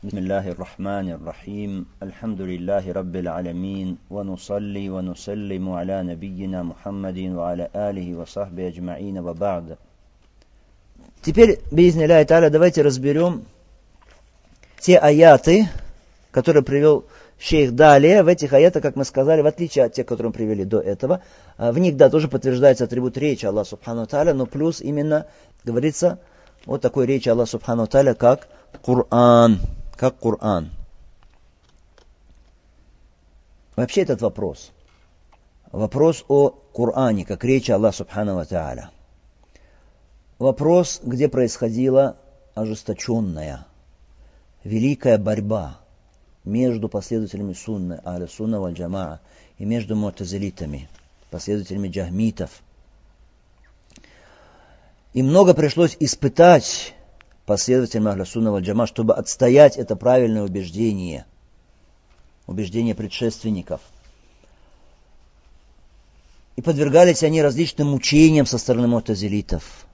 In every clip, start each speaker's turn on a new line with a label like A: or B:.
A: بسم الله الرحمن الرحيم الحمد لله رب العالمين ونصلي ونسلم على نبينا محمد وعلى آله وصحبه أجمعين وبعد. Теперь, биизни Аллахи та'аля, давайте разберем те аяты, которые привел шейх далее. В этих аятах, как мы сказали, в отличие от тех, которые мы привели до этого, в них, да, тоже подтверждается атрибут речи Аллаха Субхану та'аля, но плюс именно говорится о такой речи Аллаха Субхану та'аля, как Коран. Как Коран. Вообще этот вопрос о Коране, как речи Аллаха Субхану та'аля. Вопрос, где происходила ожесточенная, великая борьба между последователями сунны, ахля сунна валь джамаа, и между му'тазилитами, последователями джахмитов. И много пришлось испытать последователям ахля сунна валь джамаа, чтобы отстоять это правильное убеждение предшественников. И подвергались они различным мучениям со стороны му'тазилитов,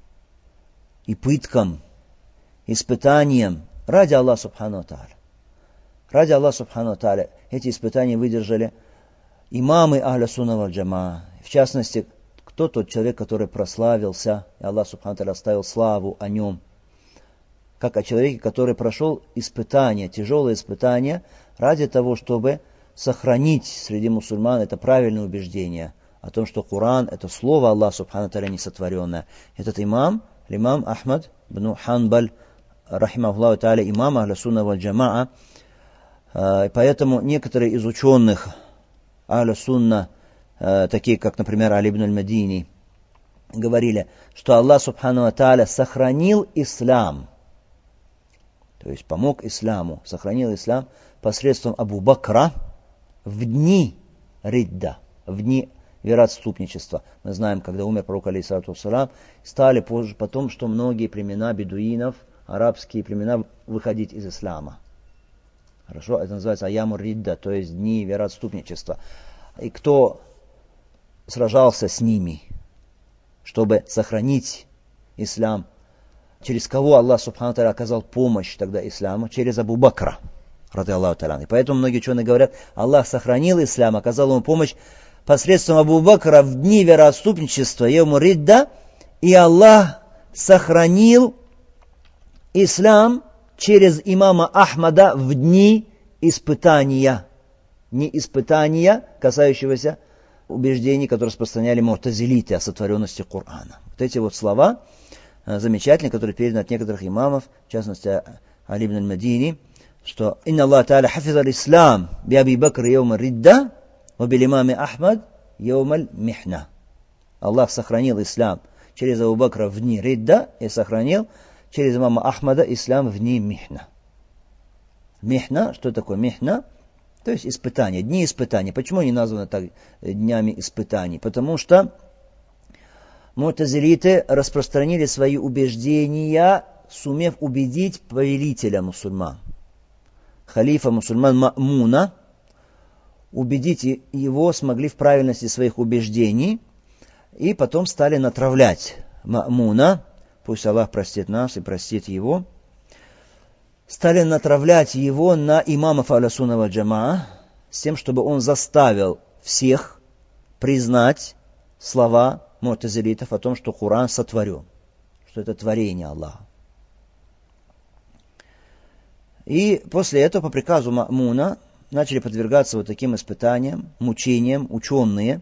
A: и пыткам, испытаниям ради Аллаха Субхану та'аля. Ради Аллаха Субхану та'аля эти испытания выдержали имамы ахля сунна валь джамаа. В частности, кто тот человек, который прославился, и Аллах Субхану та'аля оставил славу о нем, как о человеке, который прошел испытания, тяжелые испытания, ради того, чтобы сохранить среди мусульман это правильное убеждение о том, что Коран — это слово Аллаха Субхану та'аля несотворенное. Этот имам Ахмад бн Ханбаль, рахимахуллаху та'аля, имам ахля сунна валь джамаа. Поэтому некоторые из ученых ахля сунна, такие как, например, Али ибн аль-Мадини, говорили, что Аллах Субхану та'аля сохранил ислам, то есть помог исламу, сохранил ислам посредством Абу Бакра в дни ридда, в дни вероотступничества. Мы знаем, когда умер пророк, алейхиссалату вассалам, стали позже потом, что многие племена бедуинов, арабские племена, выходить из ислама. Хорошо, это называется аямур ридда, то есть дни вероотступничества. И кто сражался с ними, чтобы сохранить ислам, через кого Аллах Субхану та'аля оказал помощь тогда исламу? Через Абу Бакра, рады Аллаху та'аля. И поэтому многие ученые говорят, Аллах сохранил ислам, оказал ему помощь посредством Абу Бакра в дни вероотступничества, яуму ридда, и Аллах сохранил ислам через имама Ахмада в дни испытания. Не испытания, касающегося убеждений, которые распространяли му'тазилиты о сотворенности Корана. Вот эти вот слова замечательные, которые переданы от некоторых имамов, в частности Али ибн аль-Мадини, что «Инна Аллах та'аля хафиза ислам би Аби Бакр яума ридда ва бил имаме Ахмад яума михна». Аллах сохранил ислам через Абу Бакра в дни ридда и сохранил через имама Ахмада ислам в дни михна. Михна, что такое михна? То есть испытания, дни испытаний. Почему они названы так днями испытаний? Потому что му'тазилиты распространили свои убеждения, сумев убедить повелителя мусульман, халифа мусульман Ма'муна, убедить его смогли в правильности своих убеждений, и потом стали натравлять Ма'муна, пусть Аллах простит нас и простит его, стали натравлять его на имамов ахля сунна валь джамаа, с тем, чтобы он заставил всех признать слова му'тазилитов о том, что Коран сотворен, что это творение Аллаха. И после этого, по приказу Ма'муна, начали подвергаться вот таким испытаниям, мучениям ученые.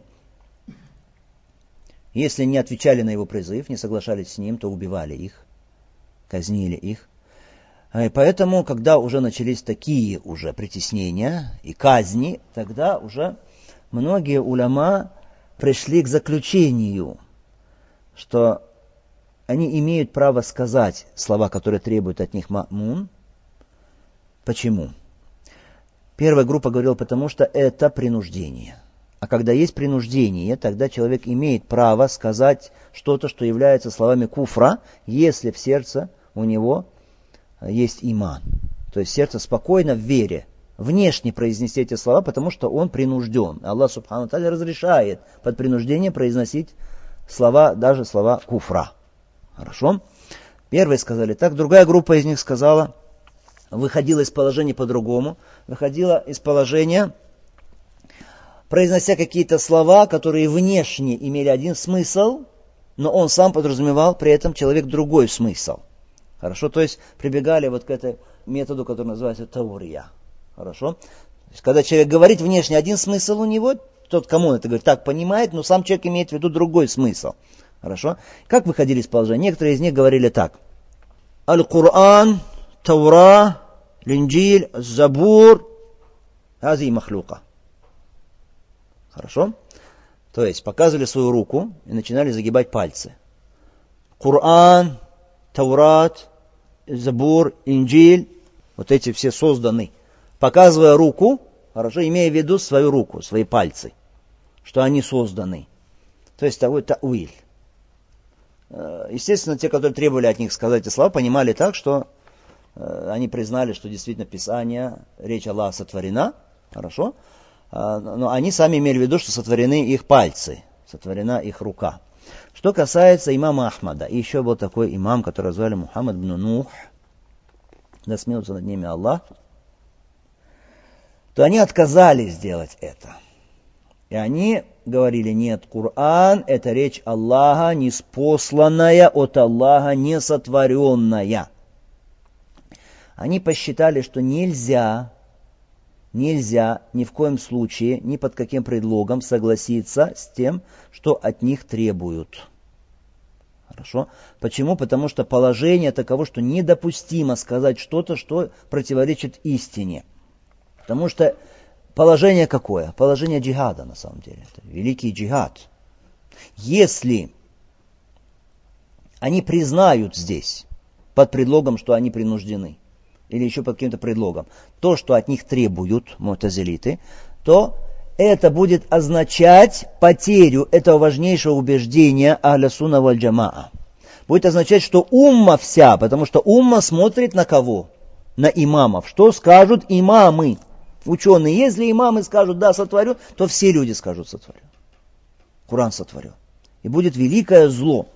A: Если не отвечали на его призыв, не соглашались с ним, то убивали их, казнили их. И поэтому, когда уже начались такие уже притеснения и казни, тогда уже многие уляма пришли к заключению, что они имеют право сказать слова, которые требует от них Ма'мун. Почему? Первая группа говорила, потому что это принуждение. А когда есть принуждение, тогда человек имеет право сказать что-то, что является словами куфра, если в сердце у него есть иман. То есть сердце спокойно в вере. Внешне произнести эти слова, потому что он принужден. Аллах Субхану та'аля разрешает под принуждением произносить слова, даже слова куфра. Хорошо? Первые сказали так, другая группа из них сказала, выходила из положения по-другому, выходила из положения, произнося какие-то слова, которые внешне имели один смысл, но он сам подразумевал при этом человек другой смысл. Хорошо, то есть прибегали вот к этому методу, который называется таурия. Хорошо? То есть, когда человек говорит внешне один смысл у него, тот, кому он это говорит, так понимает, но сам человек имеет в виду другой смысл. Хорошо? Как выходили из положения? Некоторые из них говорили так. Аль-Кур'ан, Таура, Линджиль, Забур, Ази махлюка. Хорошо? То есть показывали свою руку и начинали загибать пальцы. Кур'ан, Таурат, Забур, Инджиль, вот эти все созданы. Показывая руку, хорошо, имея в виду свою руку, свои пальцы, что они созданы. То есть такой тауиль. Естественно, те, которые требовали от них сказать эти слова, понимали так, что они признали, что действительно Писание, речь Аллаха сотворена, хорошо, но они сами имели в виду, что сотворены их пальцы, сотворена их рука. Что касается имама Ахмада, и еще был такой имам, которого звали Мухаммад ибн Нух, да смеется над ними Аллах, то они отказались сделать это. И они говорили, нет, Коран это речь Аллаха, ниспосланная от Аллаха, несотворенная. Они посчитали, что нельзя ни в коем случае, ни под каким предлогом согласиться с тем, что от них требуют. Хорошо? Почему? Потому что положение таково, что недопустимо сказать что-то, что противоречит истине. Потому что положение какое? Положение джихада, на самом деле. Это великий джихад. Если они признают здесь, под предлогом, что они принуждены, или еще под каким-то предлогом, то, что от них требуют му'тазилиты, то это будет означать потерю этого важнейшего убеждения ахля сунна валь джамаа. Будет означать, что умма вся, потому что умма смотрит на кого? На имамов. Что скажут имамы? Ученые, если имамы скажут, да, сотворю, то все люди скажут, сотворю. Коран сотворю. И будет великое зло.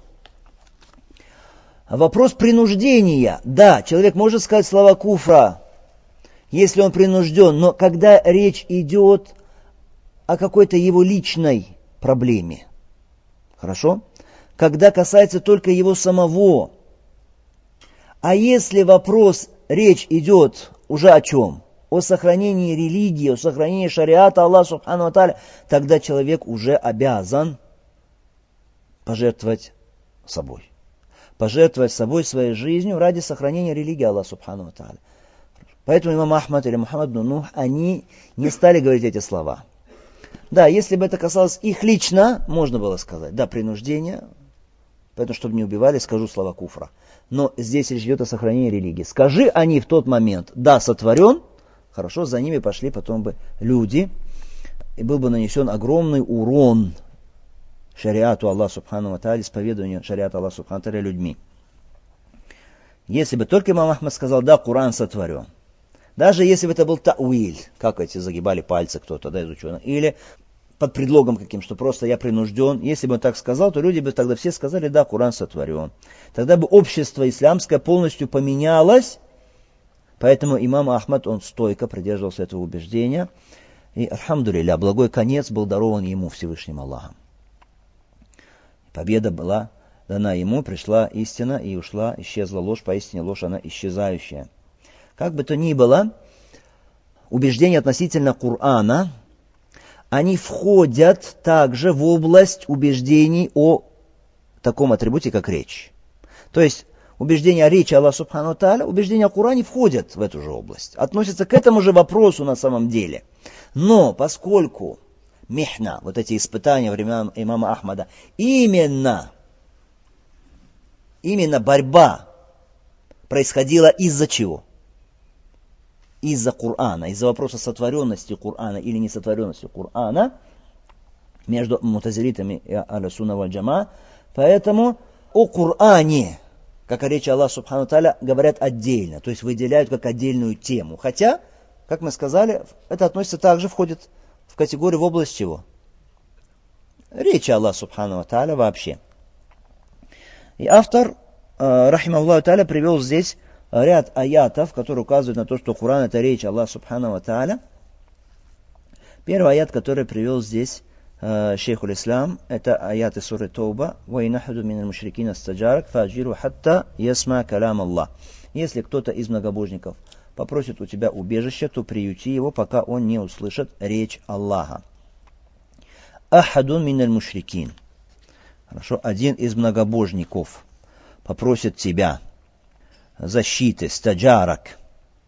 A: Вопрос принуждения. Да, человек может сказать слова куфра, если он принужден, но когда речь идет о какой-то его личной проблеме, хорошо? Когда касается только его самого. А если речь идет уже о чем? О сохранении религии, о сохранении шариата Аллаха субхану ва тааля, тогда человек уже обязан пожертвовать собой. Пожертвовать собой, своей жизнью ради сохранения религии Аллаха субхану ва тааля. Поэтому имам Ахмад или Мухаммад ибн Нух, они не стали говорить эти слова. Да, если бы это касалось их лично, можно было сказать, да, принуждение, поэтому, чтобы не убивали, скажу слова куфра. Но здесь речь идет о сохранении религии. Скажи они в тот момент, да, сотворен, хорошо, за ними пошли потом бы люди, и был бы нанесен огромный урон шариату Аллаха субхану ва тааля, исповедованию шариата Аллаха субхану ва тааля людьми. Если бы только имам Ахмад сказал, да, Коран сотворен, даже если бы это был тауиль, как эти загибали пальцы кто-то, да, из ученых, или под предлогом каким, что просто я принужден, если бы он так сказал, то люди бы тогда все сказали, да, Коран сотворен. Тогда бы общество исламское полностью поменялось, поэтому имам Ахмад, он стойко придерживался этого убеждения, и, альхамдулилля, благой конец был дарован ему Всевышним Аллахом. Победа была дана ему, пришла истина и ушла, исчезла ложь, поистине ложь она исчезающая. Как бы то ни было, убеждения относительно Корана, они входят также в область убеждений о таком атрибуте, как речь. То есть, убеждения о речи Аллаха субхану ва тааля, убеждения о Коране входят в эту же область. Относятся к этому же вопросу на самом деле. Но поскольку михна, вот эти испытания времен имама Ахмада, именно борьба происходила из-за чего? Из-за Корана, из-за вопроса сотворенности Корана или несотворенности Корана между мутазилитами и ахля сунна валь джамаа. Поэтому о Коране, как о речи Аллаха субхану ва тааля, говорят отдельно, то есть выделяют как отдельную тему. Хотя, как мы сказали, это относится также, входит в категорию в область чего? Речи Аллаха субхану ва тааля вообще. И автор, рахимахуллаху тааля, привел здесь ряд аятов, которые указывают на то, что Коран это речь Аллаха Субхану ва Тааля. Первый аят, который привел здесь шейх аль-Ислам, это аят из суры Тауба. وَإِنَّحَدُ مِنَ الْمُشْرِكِينَ اسْتَجَارَكَ فَأَجِرْهُ حَتَّى يَسْمَعَ كَلَامَ اللَّهِ. Если кто-то из многобожников попросит у тебя убежище, то приюти его, пока он не услышит речь Аллаха. Ахадун миналь мушрикин. Хорошо, один из многобожников попросит тебя защиты, стаджарак,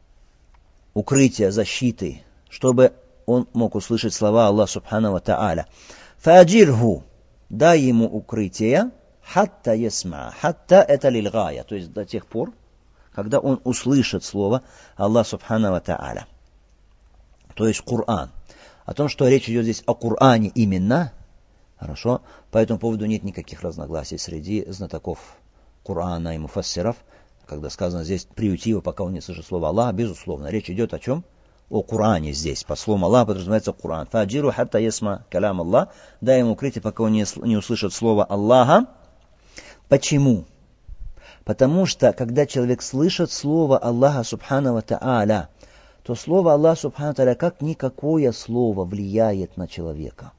A: укрытия, защиты, чтобы он мог услышать слова Аллаха Субхану ва Тааля. Фаджирху, дай ему укрытие, хатта ясма. Хатта это лильгая, то есть до тех пор, когда он услышит слово Аллаха Субхану ва Тааля. То есть Коран. О том, что речь идет здесь о Коране именно, хорошо, по этому поводу нет никаких разногласий среди знатоков Корана и муфассиров, когда сказано здесь приюти его, пока он не слышит слово Аллаха, безусловно. Речь идет о чем? О Коране здесь. По словам Аллаха подразумевается Коран. Фаджиру хатта ясма калям Аллах. Дай ему укрытие, пока он не услышит слово Аллаха. Почему? Потому что, когда человек слышит слово Аллаха Субхану ва Тааля, то слово Аллаха Субхану ва Тааля, как никакое слово, влияет на человека.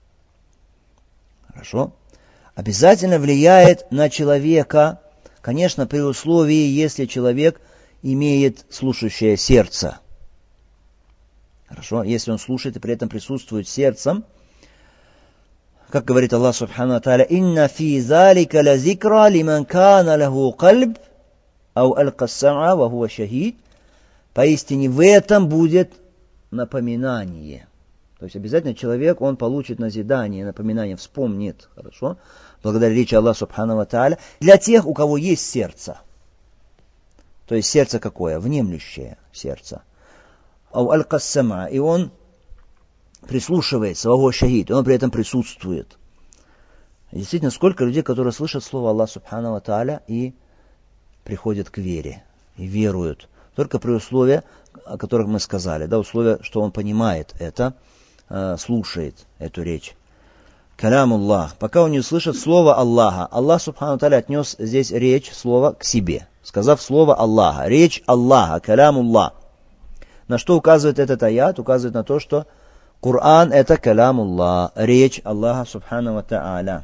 A: Хорошо? Обязательно влияет на человека, конечно, при условии, если человек имеет слушающее сердце. Хорошо? Если он слушает и при этом присутствует сердцем, как говорит Аллах Субхану ва Тааля, «Инна фи залика ла зикра лиман кана лаху кальб, ау алка сам'a ва хуа шахид». Поистине в этом будет напоминание. То есть обязательно человек, он получит назидание, напоминание, вспомнит, хорошо, благодаря речи Аллаха Субхану ва Тааля, для тех, у кого есть сердце. То есть сердце какое? Внемлющее сердце. Ау алка сам'a, и он прислушивается, ва хуа шахид, и он при этом присутствует. И действительно, сколько людей, которые слышат слово Аллаха Субхану ва Тааля и приходят к вере, и веруют. Только при условии, о которых мы сказали, да, условие, что он понимает это, слушает эту речь. Калям Аллах. Пока он не услышит слово Аллаха. Аллах Субхану Тааля отнес здесь речь, слово к себе, сказав слово Аллаха. Речь Аллаха, калям Аллах. На что указывает этот аят? Указывает на то, что Коран это калям Аллах, речь Аллаха Субхану ва Тааля.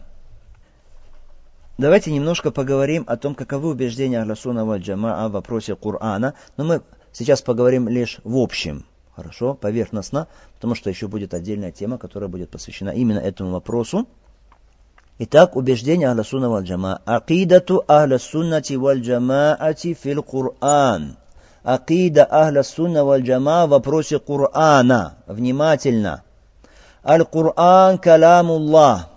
A: Давайте немножко поговорим о том, каковы убеждения Ахлю Сунна валь Джамаа в вопросе Корана. Но мы сейчас поговорим лишь в общем, хорошо, поверхностно, потому что еще будет отдельная тема, которая будет посвящена именно этому вопросу. Итак, убеждения Ахлю Сунна валь Джамаа. Акидату Ахлю Суннати валь Джамаати фил Коран. Акида Ахлю Сунна валь Джамаа в вопросе Корана. Внимательно. Аль-Коран калямуллах.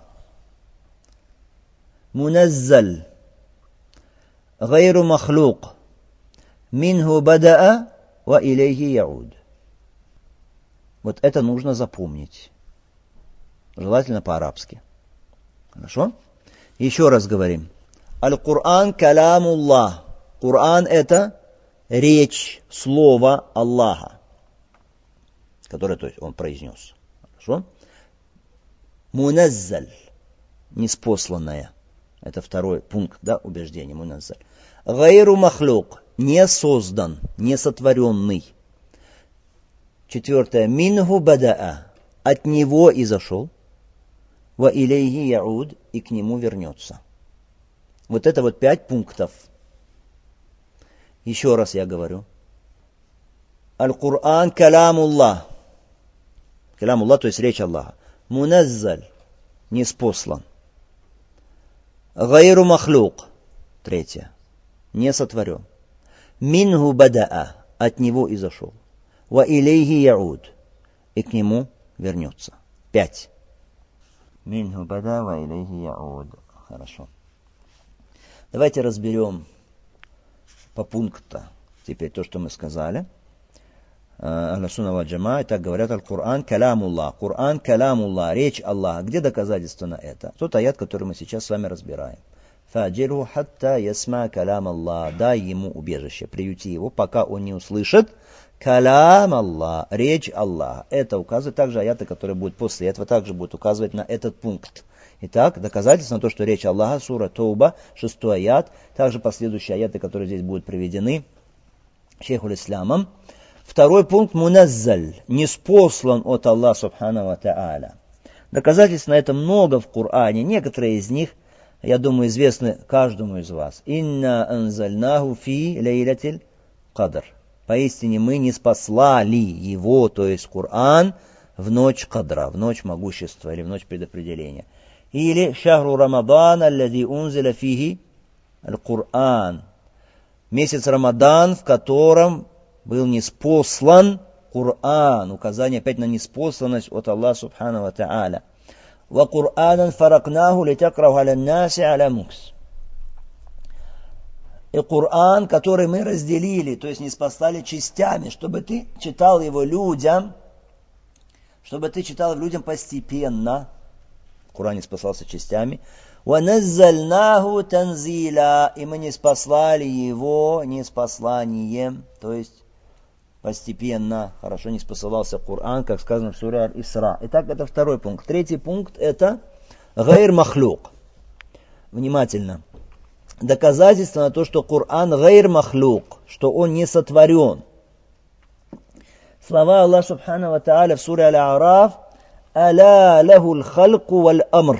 A: منزل غير مخلوق منه بدأ وإليه يعود. Вот это нужно запомнить. Желательно по-арабски. Хорошо? Еще раз говорим. Аль-Кур'ан калямуллах. Коран это речь, слово Аллаха, которое, то есть, он произнес. Хорошо? Муназзаль. Неспосланное. Это второй пункт, да, убеждения. Муназзаль. Гайру махлюк. Не создан, не сотворенный. Четвертое. Минху бадаа. От него изошел. Ва илейхи яуд. И к нему вернется. Вот это вот 5 пунктов. Еще раз я говорю. Аль-Кур'ан калямуллах. Калямуллах, то есть речь Аллаха. Муназзаль. Неспослан. Гайру махлюк. Третье. Не сотворен. Минху бадаа. От него изошел. Ва илейхи яуд. И к нему вернется. 5. Минху бада ва илейхи яуд. Хорошо. Давайте разберем по пунктам теперь то, что мы сказали. Ахлю Сунна валь Джамаа, так говорят, Аль-Кур'ан калямуллах. Кур'ан калямуллах, речь Аллаха. Где доказательство на это? Тот аят, который мы сейчас с вами разбираем. Фаджирху хатта ясма калям Аллах. Дай ему убежище, приюти его, пока он не услышит калям Аллах, речь Аллаха. Это указывает также аяты, которые будут после этого, также будут указывать на этот пункт. Итак, доказательство на то, что речь Аллаха, сура Тауба, 6 аят, также последующие аяты, которые здесь будут приведены, шейхуль ислямом. Второй пункт муназзаль, ниспослан от Аллаха субхану ва тааля. Доказательств на это много в Коране. Некоторые из них, я думаю, известны каждому из вас. Инна анзальнаху фи лейлатиль кадр. Поистине мы ниспослали его, то есть Коран, в ночь кадра, в ночь могущества или в ночь предопределения. Или шахру рамадан аллади унзиля фихи аль-Кур'ан. Месяц Рамадан, в котором был ниспослан Кур'ан. Указание опять на ниспосланность от Аллаха субхану ва тааля. Ва Кур'анан фаракнаху литакраху аля наси аля мукс. И Кур'ан, который мы разделили, то есть ниспослали частями, чтобы ты читал его людям, постепенно. Кур'ан ниспослался частями. وَنَزَّلْنَاهُ تَنزِيلًا. И мы ниспослали его ниспосланием, то есть постепенно. Хорошо ниспосылался Коран, как сказано в суре Аль-Исра. Итак, это второй пункт. Третий пункт это гайр махлюк. Внимательно. Доказательство на то, что Коран гайр махлюк, что он не сотворен. Слова Аллаха субхану ва тааля в суре Аль-А'раф: «Аля лахул халку валь амр».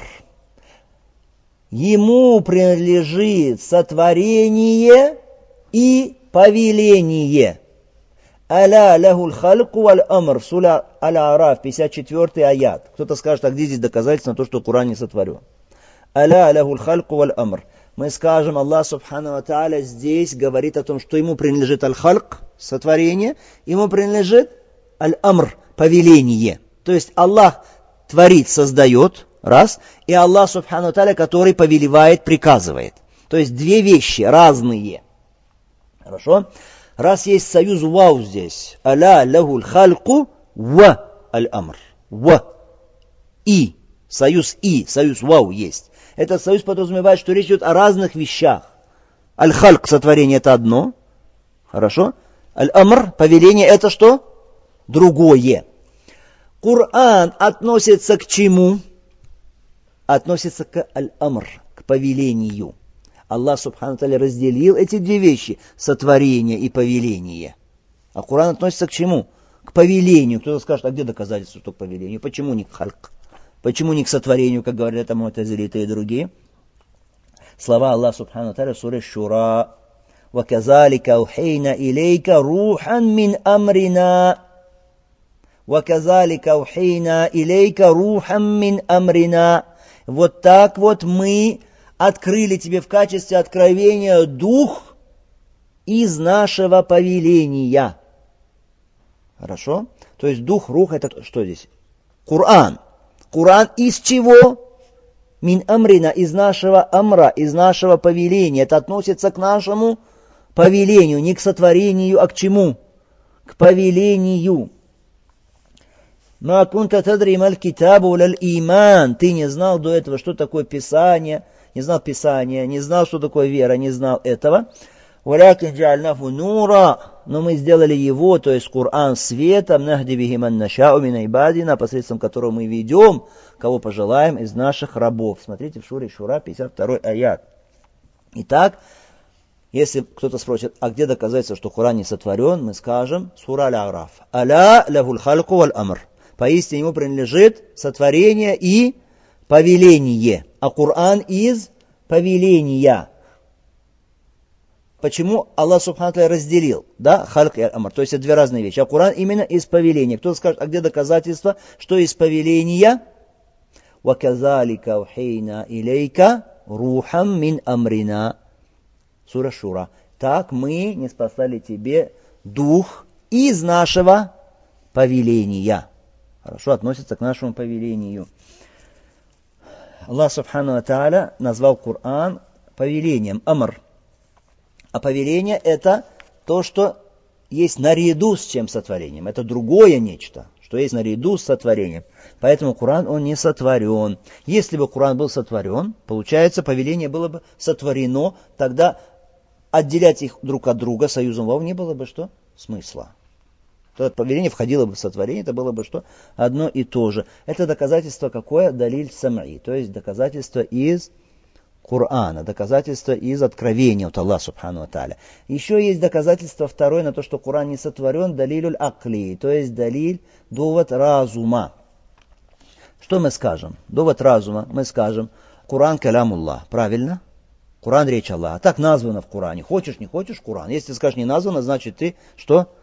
A: Ему принадлежит сотворение и повеление. Аля лахул халку валь амр. Сура Аль-А'раф, 54 аят. Кто-то скажет, а где здесь доказательство на то, что Коран не сотворен? Аля лахул халку валь амр. Мы скажем, Аллах субхану ва тааля здесь говорит о том, что ему принадлежит аль-халк, сотворение, ему принадлежит аль-амр, повеление. То есть Аллах творит, создает, раз, и Аллах субхану ва тааля, который повелевает, приказывает. То есть две вещи разные. Хорошо? Раз есть союз вау здесь, аля лахул хальку ва аль-амр. Ва. И. Союз вау есть. Этот союз подразумевает, что речь идет о разных вещах. Аль-хальк, сотворение, это одно. Хорошо? Аль-амр, повеление, это что? Другое. Коран относится к чему? Относится к аль-амр, к повелению. Аллах субхану тааля разделил эти две вещи, сотворение и повеление. А Коран относится к чему? К повелению. Кто-то скажет, а где доказательства, что к повелению? Почему не к хальк? Почему не к сотворению, как говорят это му'тазилиты и другие? Слова Аллаха субхану тааля в суре Шура: وَكَذَلِكَ أَوْحَيْنَا إِلَيْكَ رُوحًا مِّنْ أَمْرِنَا. وَكَذَلِكَ أَوْحَيْنَا إِلَيْكَ رُوحًا مِّنْ أَمْرِنَا. Вот так вот мы открыли тебе в качестве откровения дух из нашего повеления. Хорошо? То есть дух, рух, это что здесь? Коран. Коран из чего? Мин амрина, из нашего амра, из нашего повеления. Это относится к нашему повелению, не к сотворению, а к чему? К повелению. Ма кунта тадри маль китабу лаль иман. Ты не знал до этого, что такое Писание, не знал Писания, не знал, что такое вера, не знал этого. Валякин джа'альнафу нура. Но мы сделали его, то есть Коран, светом, нахди бихи ман нашау мин ибадина, посредством которого мы ведем, кого пожелаем из наших рабов. Смотрите в суре Шура, 52 аят. Итак, если кто-то спросит, а где доказательство, что Коран не сотворен, мы скажем, сура Аль-А'раф. Аля лахул хальку валь амр. Поистине ему принадлежит сотворение и повеление. А Коран из повеления. Почему Аллах субхану тааля разделил, да, хальк и амр, то есть это две разные вещи. А Коран именно из повеления. Кто-то скажет, а где доказательства, что из повеления? وَكَذَلِكَ أَوْحَيْنَا إِلَيْكَ رُوحًا مِّنْ أَمْرِنَا. Сура Шура. Так мы ниспослали тебе дух из нашего повеления. Хорошо, относится к нашему повелению. Аллах субхану тааля назвал Коран повелением, амр. А повеление это то, что есть наряду с чем сотворением. Это другое нечто, что есть наряду с сотворением. Поэтому Коран, он не сотворен. Если бы Коран был сотворен, получается, повеление было бы сотворено, тогда отделять их друг от друга союзом вау не было бы что? Смысла. Тогда повеление входило бы в сотворение, это было бы что? Одно и то же. Это доказательство какое? Далиль сам'и, то есть доказательство из Корана, доказательство из откровения от Аллаха Субхану ва Тааля. Еще есть доказательство второе на то, что Коран не сотворен, далилюль акли, то есть далиль, довод разума. Что мы скажем? Довод разума, мы скажем, Коран калямуллах, правильно? Коран речь Аллаха. Так названо в Коране. Хочешь, не хочешь, Коран. Если ты скажешь не названо, значит ты что?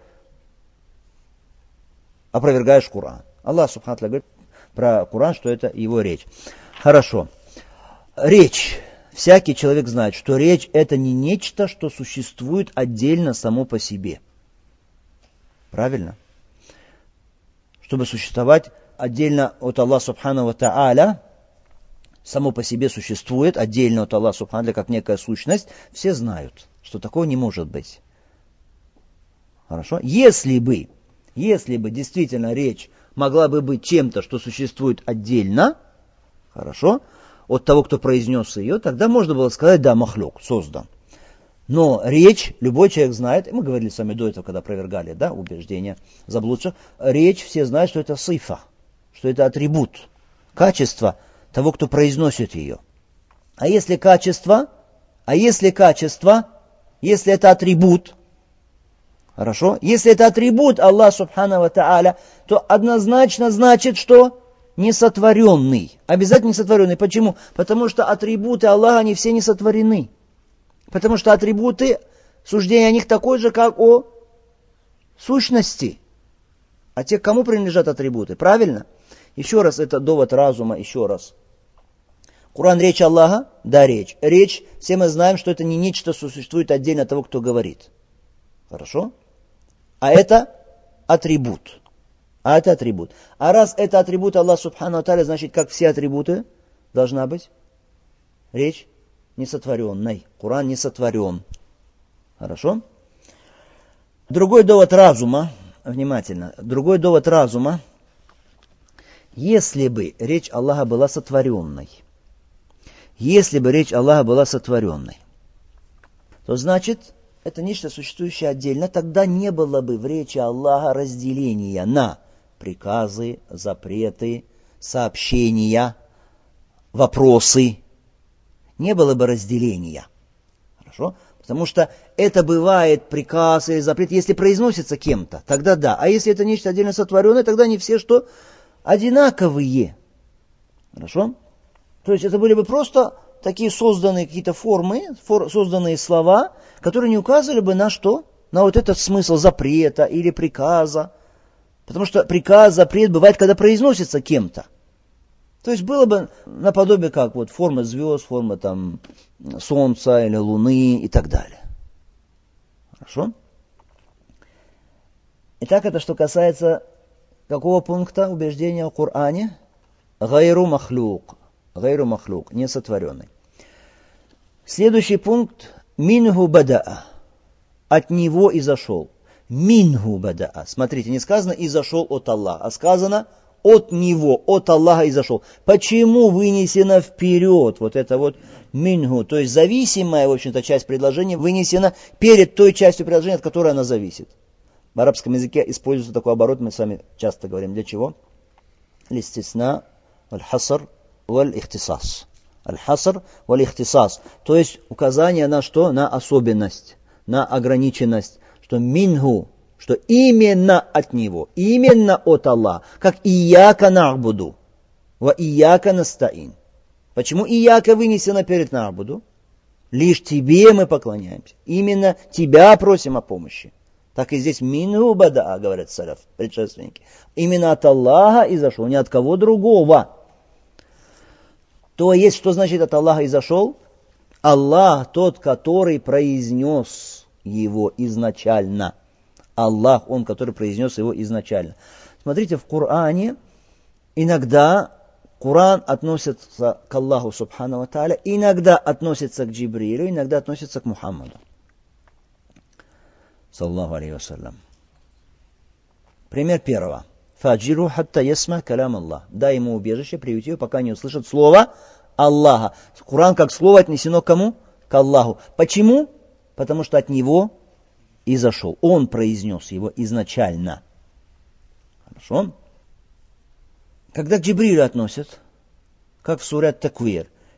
A: Опровергаешь Коран. Аллах Субхану ва Тааля говорит про Коран, что это его речь. Хорошо. Речь. Всякий человек знает, что речь это не нечто, что существует отдельно само по себе. Правильно? Чтобы существовать отдельно от Аллаха Субхану ва Тааля, само по себе существует отдельно от Аллаха Субхану ва Тааля, как некая сущность, все знают, что такого не может быть. Хорошо? Если бы действительно речь могла бы быть чем-то, что существует отдельно, хорошо, от того, кто произнес ее, тогда можно было сказать, да, махлюк, создан. Но речь, любой человек знает, и мы говорили с вами до этого, когда опровергали, да, убеждения заблудших, речь все знают, что это сифа, что это атрибут, качество того, кто произносит ее. А если это атрибут, хорошо, если это атрибут Аллаха Субхану ва Тааля, то однозначно значит, что несотворенный. Обязательно несотворенный. Почему? Потому что атрибуты Аллаха, они все не сотворены. Потому что атрибуты, суждение о них такое же, как о сущности. А те, к кому принадлежат атрибуты? Правильно? Еще раз, это довод разума, еще раз. Коран речь Аллаха? Да, речь. Речь, все мы знаем, что это не нечто, что существует отдельно от того, кто говорит. Хорошо? А это атрибут. А раз это атрибут Аллаха Субхану ва Тааля, значит, как все атрибуты, должна быть речь несотворенной. Коран не сотворен. Хорошо? Другой довод разума, внимательно, если бы речь Аллаха была сотворенной, то значит, это нечто существующее отдельно, тогда не было бы в речи Аллаха разделения на приказы, запреты, сообщения, вопросы. Не было бы разделения. Хорошо? Потому что это бывает приказ или запрет, если произносится кем-то, тогда да. А если это нечто отдельно сотворенное, тогда они все что? Одинаковые. Хорошо? То есть это были бы просто такие созданные какие-то формы, созданные слова, которые не указывали бы на что? На вот этот смысл запрета или приказа. Потому что приказ, запрет бывает, когда произносится кем-то. То есть было бы наподобие как вот форма звезд, форма там солнца или луны и так далее. Хорошо? Итак, это что касается какого пункта убеждения о Коране? Гайру махлюк, несотворенный. Следующий пункт. Минху бадаа. От него и зашел. Минху бадаа. Смотрите, не сказано и зашел от Аллаха, а сказано от него, от Аллаха и зашел. Почему вынесено вперед вот это вот минху? То есть зависимая, в общем-то, часть предложения вынесена перед той частью предложения, от которой она зависит. В арабском языке используется такой оборот, мы с вами часто говорим. Для чего? Листисна, аль-хаср, валь-ихтисас. Аль-хаср, валь-ихтисас. То есть указание на что? На особенность, на ограниченность. Что минху, что именно от него, именно от Аллаха, как ияка на'буду, ва ияка настаин. Почему ияка вынесено перед на'буду? Лишь тебе мы поклоняемся, именно тебя просим о помощи. Так и здесь минху бадаа, говорят салаф, предшественники. Именно от Аллаха и зашел, не от кого другого. То есть, что значит от Аллаха и зашел? Аллах тот, который произнес его изначально. Аллах, он, который произнес его изначально. Смотрите, в Коране иногда Коран относится к Аллаху Субхану ва Тааля, иногда относится к Джибрилю, иногда относится к Мухаммаду. Саллаллаху алейхи вассалям. Пример первого. Фаджиру хатта ясма калям Аллах. Дай ему убежище, приюти его, пока не услышат слово Аллаха. Коран как слово отнесено к кому? К Аллаху. Почему? Потому что от него и зашел. Он произнес его изначально. Хорошо? Когда к Джибрилю относят, как в суре Ат-Таквир,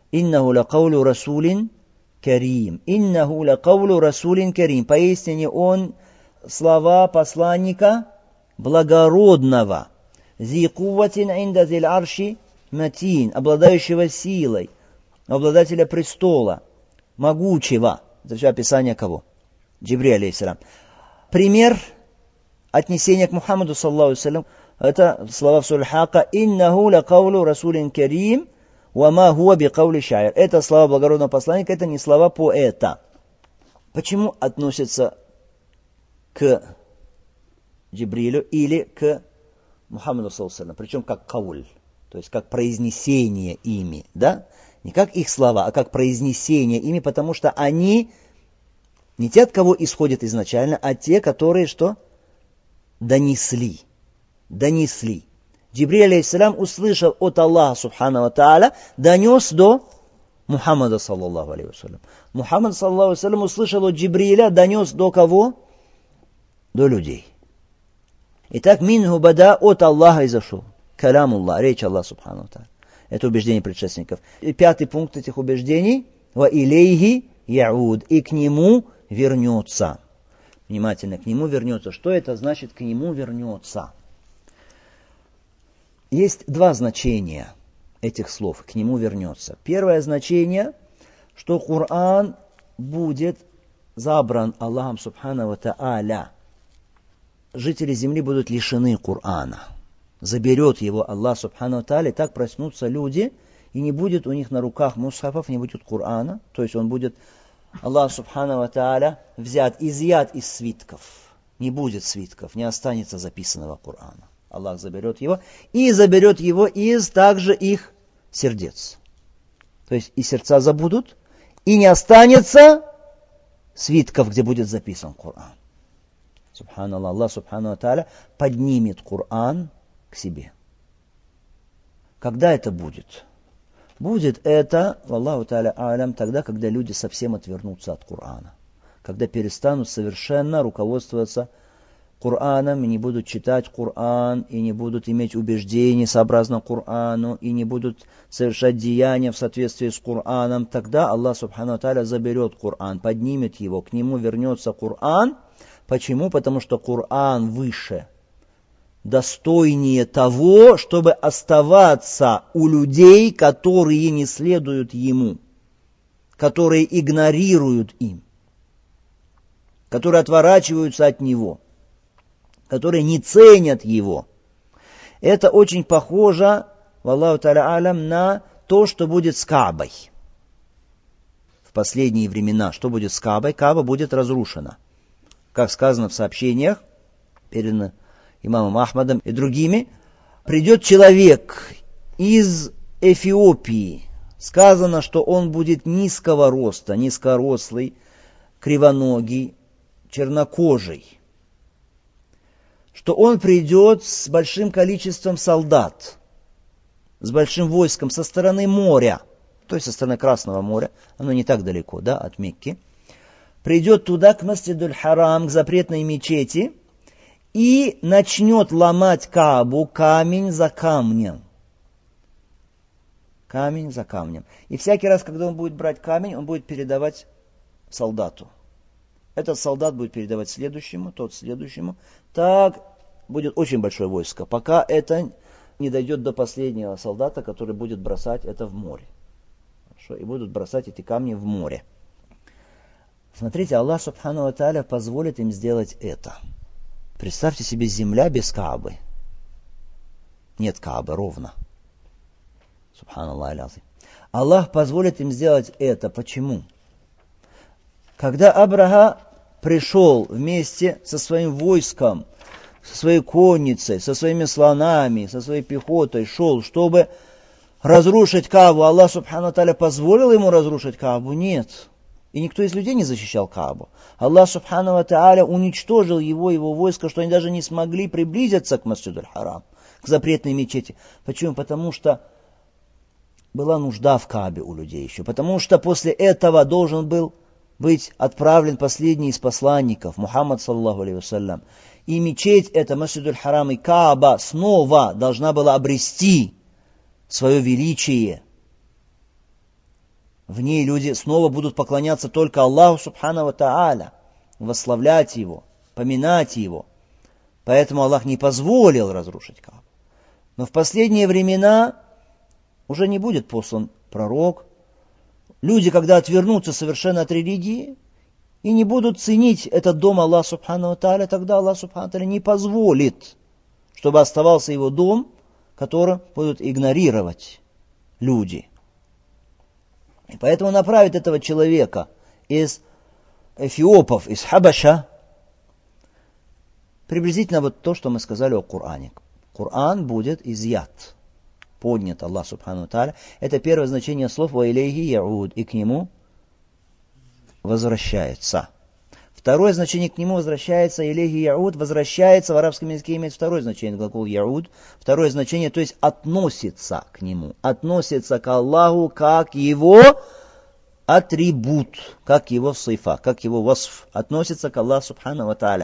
A: Иннаху лакаулю расулин карим. Иннаху лакаулю расулин карим. Поистине он слова посланника благородного. Зи кувватин инда зил арши матин. Обладающего силой. Обладателя престола. Могучего. Это все описание кого? Джибриль алейхиссалям. Пример отнесения к Мухаммаду саллаллаху алейхи. Это слова в суре Хака. Иннаху лакаулю расулин карим. Вама хуа бикаули шаир. Это слова благородного посланника, это не слова поэта. Почему относятся к Джибрилю или к Мухаммаду саллаллаху алейхи? Причем как кауль, то есть как произнесение ими, да? Не как их слова, а как произнесение ими, потому что они не те, от кого исходят изначально, а те, которые что? Донесли. Джибриль алейхиссалям услышал от Аллаха субхану ва тааля, донес до Мухаммада саллаллаху алейхи вассалям. Мухаммад саллаллаху алейхи вассалям услышал от Джибриля, донес до кого? До людей. Итак, минху бада, от Аллаха изошел. Калямуллах, речь Аллаха субхану ва тааля. Это убеждение предшественников. И 5-й пункт этих убеждений. Ва илейхи яуд. И к нему вернется. Внимательно, к нему вернется. Что это значит к нему вернется? Есть два значения этих слов. К нему вернется. Первое значение, что Коран будет забран Аллахом субхану ва тааля. Жители земли будут лишены Корана. Заберет его Аллах субхану ва тааля, и так проснутся люди, и не будет у них на руках мусхафов, не будет Корана, то есть он будет, Аллах субхану ва тааля, изъят из свитков, не будет свитков, не останется записанного Корана. Аллах заберет его, и заберет его из также их сердец. То есть и сердца забудут, и не останется свитков, где будет записан Коран. Субханаллах, Аллах субхану ва тааля поднимет Коран к себе. Когда это будет? Будет это, Аллаху тааля алям, тогда, когда люди совсем отвернутся от Корана. Когда перестанут совершенно руководствоваться Кораном, и не будут читать Коран, и не будут иметь убеждений сообразно Корану, и не будут совершать деяния в соответствии с Кораном, тогда Аллах субхану ва тааля заберет Коран, поднимет его, к нему вернется Коран. Почему? Потому что Коран выше, достойнее того, чтобы оставаться у людей, которые не следуют ему, которые игнорируют им, которые отворачиваются от него, которые не ценят его. Это очень похоже, валлаху тааля алям, на то, что будет с Каабой. В последние времена, что будет с Каабой? Кааба будет разрушена. Как сказано в сообщениях, передано имамом Ахмадом и другими, придет человек из Эфиопии. Сказано, что он будет низкого роста, низкорослый, кривоногий, чернокожий. Что он придет с большим количеством солдат, с большим войском со стороны моря, то есть со стороны Красного моря, оно не так далеко, да, от Мекки. Придет туда, к Масджидуль Харам, к запретной мечети, и начнет ломать Каабу камень за камнем. Камень за камнем. И всякий раз, когда он будет брать камень, он будет передавать солдату. Этот солдат будет передавать следующему, тот следующему. Так будет очень большое войско, пока это не дойдет до последнего солдата, который будет бросать это в море. Хорошо? И будут бросать эти камни в море. Смотрите, Аллах субхану ва тааля позволит им сделать это. Представьте себе земля без Каабы. Нет Каабы, ровно. Субханаллах аляхи. Аллах позволит им сделать это. Почему? Когда Абраха пришел вместе со своим войском, со своей конницей, со своими слонами, со своей пехотой, шел, чтобы разрушить Каабу, Аллах субхану ва тааля позволил ему разрушить Каабу? Нет. И никто из людей не защищал Каабу. Аллах субхану ва тааля уничтожил его войско, что они даже не смогли приблизиться к Масджидуль Харам, к запретной мечети. Почему? Потому что была нужда в Каабе у людей еще. Потому что после этого должен был быть отправлен последний из посланников, Мухаммад саллаллаху алейхи вассалям. И мечеть, это Масджидуль Харам и Кааба, снова должна была обрести свое величие. В ней люди снова будут поклоняться только Аллаху Субхану ва Тааля, восславлять Его, поминать Его. Поэтому Аллах не позволил разрушить Каабу. Но в последние времена уже не будет послан пророк. Люди, когда отвернутся совершенно от религии и не будут ценить этот дом Аллаха Субхану ва Тааля, тогда Аллах Субхану ва Тааля не позволит, чтобы оставался его дом, который будут игнорировать люди. И поэтому направит этого человека из эфиопов, из Хабаша, приблизительно вот то, что мы сказали о Коране. Коран будет изъят, поднят Аллах Субхану Тааля. Это первое значение слов «Ва илейхи яуд», и к нему возвращается. Второе значение к нему возвращается, «Илейхи яуд», возвращается, в арабском языке имеет второе значение, глагол яуд. Второе значение, то есть относится к нему, относится к Аллаху как его атрибут, как его сифа, как его васф, относится к Аллаху Субхану ва Тааля.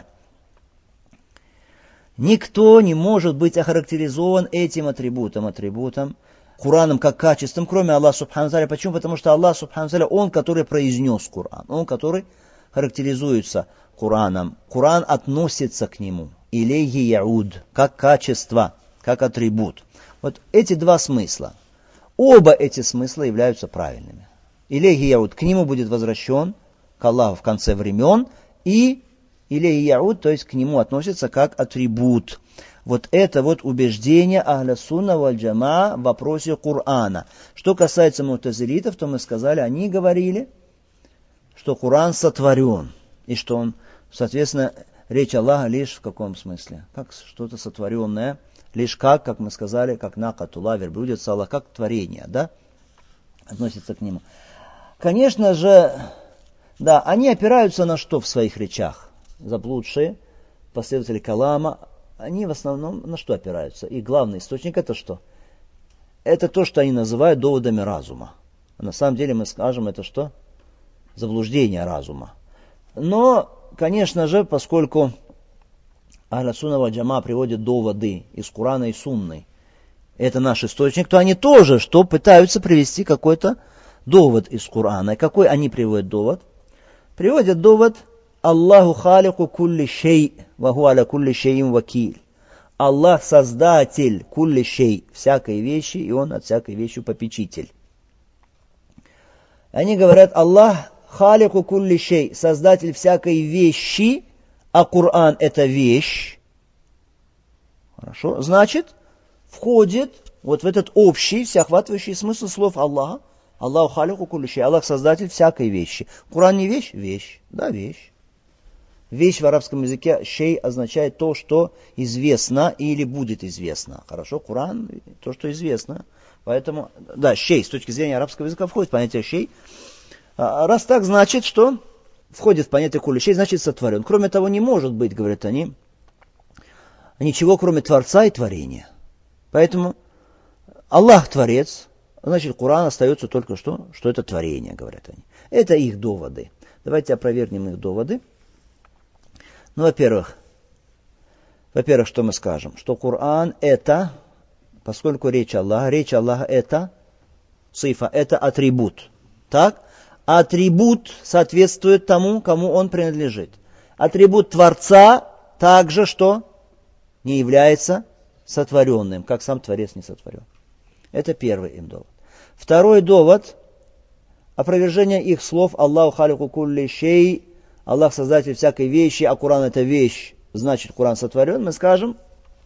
A: Никто не может быть охарактеризован этим атрибутом, Кураном как качеством, кроме Аллаха Субхану ва Тааля. Почему? Потому что Аллах Субхану ва Тааля, Он, который произнес Куран, Он, который характеризуется Кураном. Куран относится к нему. Илейхи яуд, как качество, как атрибут. Вот эти два смысла. Оба эти смысла являются правильными. Илейхи яуд, к нему будет возвращен, к Аллаху в конце времен, и илейхи яуд, то есть к нему относится как атрибут. Вот это вот убеждение Ахля Сунна валь Джамаа в вопросе Курана. Что касается мутазилитов, то мы сказали, они говорили, что Куран сотворен, и что он, соответственно, речь Аллаха лишь в каком смысле? Как что-то сотворенное, лишь как мы сказали, как накатулла, верблюдица Аллах, как творение, да, относится к нему. Конечно же, да, они опираются на что в своих речах? Заблудшие последователи Калама, они в основном на что опираются? И главный источник это что? Это то, что они называют доводами разума. А на самом деле мы скажем, это что? Заблуждение разума. Но, конечно же, поскольку Ахля Сунна валь Джамаа приводит доводы из Курана и Сунны, это наш источник, то они тоже что пытаются привести какой-то довод из Курана. И какой они приводят довод? Приводят довод Аллаху халику кулли шей, ва хуа аля кулли шейин вакиль. Аллах создатель кулли шей, всякой вещи, и Он от всякой вещи попечитель. Они говорят, Аллах халику кулли шей, создатель всякой вещи, а Коран это вещь. Хорошо, значит, входит вот в этот общий, всеохватывающий смысл слов Аллаха. Аллаху халику кулли шей, Аллах создатель всякой вещи. Коран не вещь? Вещь. Да, вещь. Вещь в арабском языке шей означает то, что известно или будет известно. Хорошо, Коран то, что известно. Поэтому, да, шей с точки зрения арабского языка входит в понятие шей. Раз так, значит, что входит в понятие кулли шей, значит сотворен. Кроме того, не может быть, говорят они, ничего кроме Творца и творения. Поэтому Аллах Творец, значит, Коран остается только что это творение, говорят они. Это их доводы. Давайте опровергнем их доводы. Ну, во-первых, что мы скажем? Что Коран это, поскольку речь Аллаха это цифа, это атрибут. Так? Атрибут соответствует тому, кому он принадлежит. Атрибут Творца также что? Не является сотворенным, как сам Творец не сотворен. Это первый им довод. Второй довод, опровержение их слов Аллаху халику кулли шей, Аллах создатель всякой вещи, а Коран это вещь, значит Коран сотворен, мы скажем,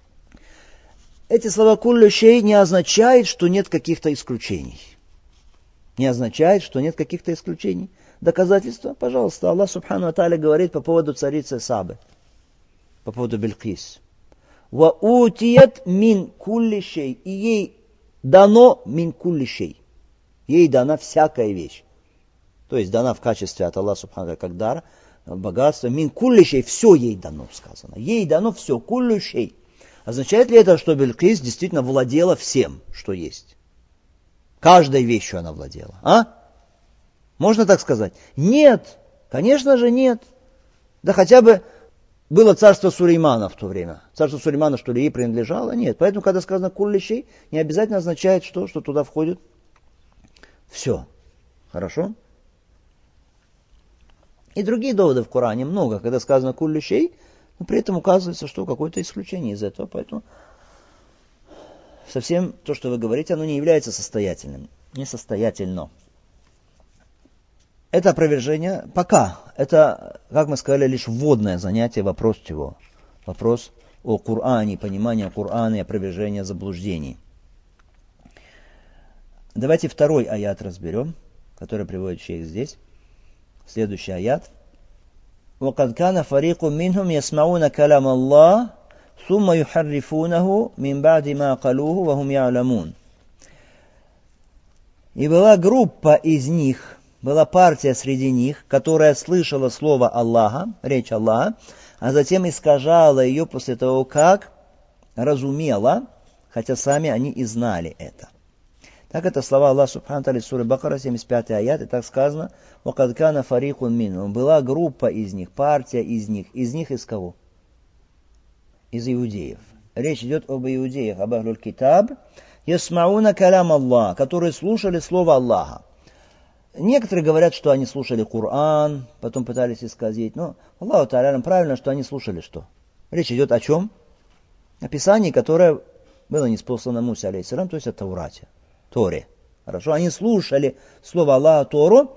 A: эти слова кулли шей не означает, что нет каких-то исключений. Не означает, что нет каких-то исключений. Доказательства, пожалуйста, Аллах Субхану ва Тааля говорит по поводу царицы Сабы, по поводу Билкис. Ва утият мин кулли шей, и ей дано мин кулли шей. Ей дана всякая вещь. То есть дана в качестве от Аллаха Субхану ва Тааля как дар, богатство. Мин кулли шей, все ей дано, сказано. Ей дано все, кулли шей. Означает ли это, что Билкис действительно владела всем, что есть? Каждой вещью она владела. Можно так сказать? Нет, конечно же нет. Да хотя бы было царство Сулеймана в то время. Царство Сулеймана, что ли, ей принадлежало? Нет. Поэтому, когда сказано кулли шей, не обязательно означает, что туда входит все. Хорошо? И другие доводы в Коране много, когда сказано «куллю шей», но при этом указывается, что какое-то исключение из этого. Поэтому совсем то, что вы говорите, оно не является состоятельным. Несостоятельно. Это опровержение пока. Это, как мы сказали, лишь вводное занятие, вопрос чего? Вопрос о Коране, понимание Корана и опровержение заблуждений. Давайте второй аят разберем, который приводит шейх здесь. Следующий аят. وَقَدْ كَانَ فَرِيقٌ مِّنْهُمْ يَسْمَعُونَ كَلَامَ اللَّهِ ثُمَّ يُحَرِّفُونَهُ مِنْ بَعْدِ مَا قَالُوهُ وَهُمْ يَعْلَمُونَ. И была группа из них, была партия среди них, которая слышала слово Аллаха, речь Аллаха, а затем искажала ее после того, как разумела, хотя сами они и знали это. Так это слова Аллаха Субхану Тааля, сура Бакара, 75 аят, и так сказано: «Вакад кана фарикун минхум». Была группа из них, партия из них. Из них из кого? Из иудеев. Речь идет об иудеях, об ахлюль китаб, ясмауна калям Аллах, которые слушали слово Аллаха. Некоторые говорят, что они слушали Коран, потом пытались исказить. Но Аллаху Тааля правильно, что они слушали что? Речь идет о чем? О Писании, которое было ниспослано Мусе, алейхиссалям, то есть о Таурате. Торе. Хорошо, они слушали слово Аллаха Тору,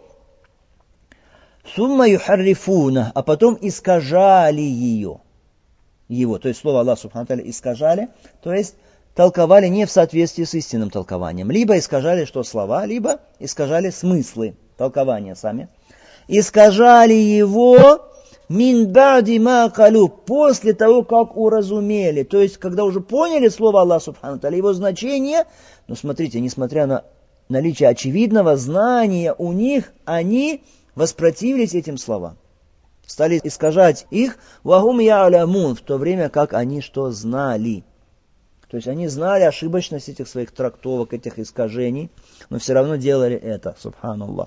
A: сумма юхаррифуна, а потом искажали его. То есть слово Аллаха Субхану Тааля искажали, то есть толковали не в соответствии с истинным толкованием. Либо искажали что слова, либо искажали смыслы, толкования сами. Искажали его мин ба'ди ма калю, после того, как уразумели. То есть, когда уже поняли слово Аллаха Субхану Тааля, его значение. Но смотрите, несмотря на наличие очевидного знания у них, они воспротивились этим словам. Стали искажать их, вахум я'лямун, в то время как они что знали. То есть они знали ошибочность этих своих трактовок, этих искажений, но все равно делали это, субханаллах.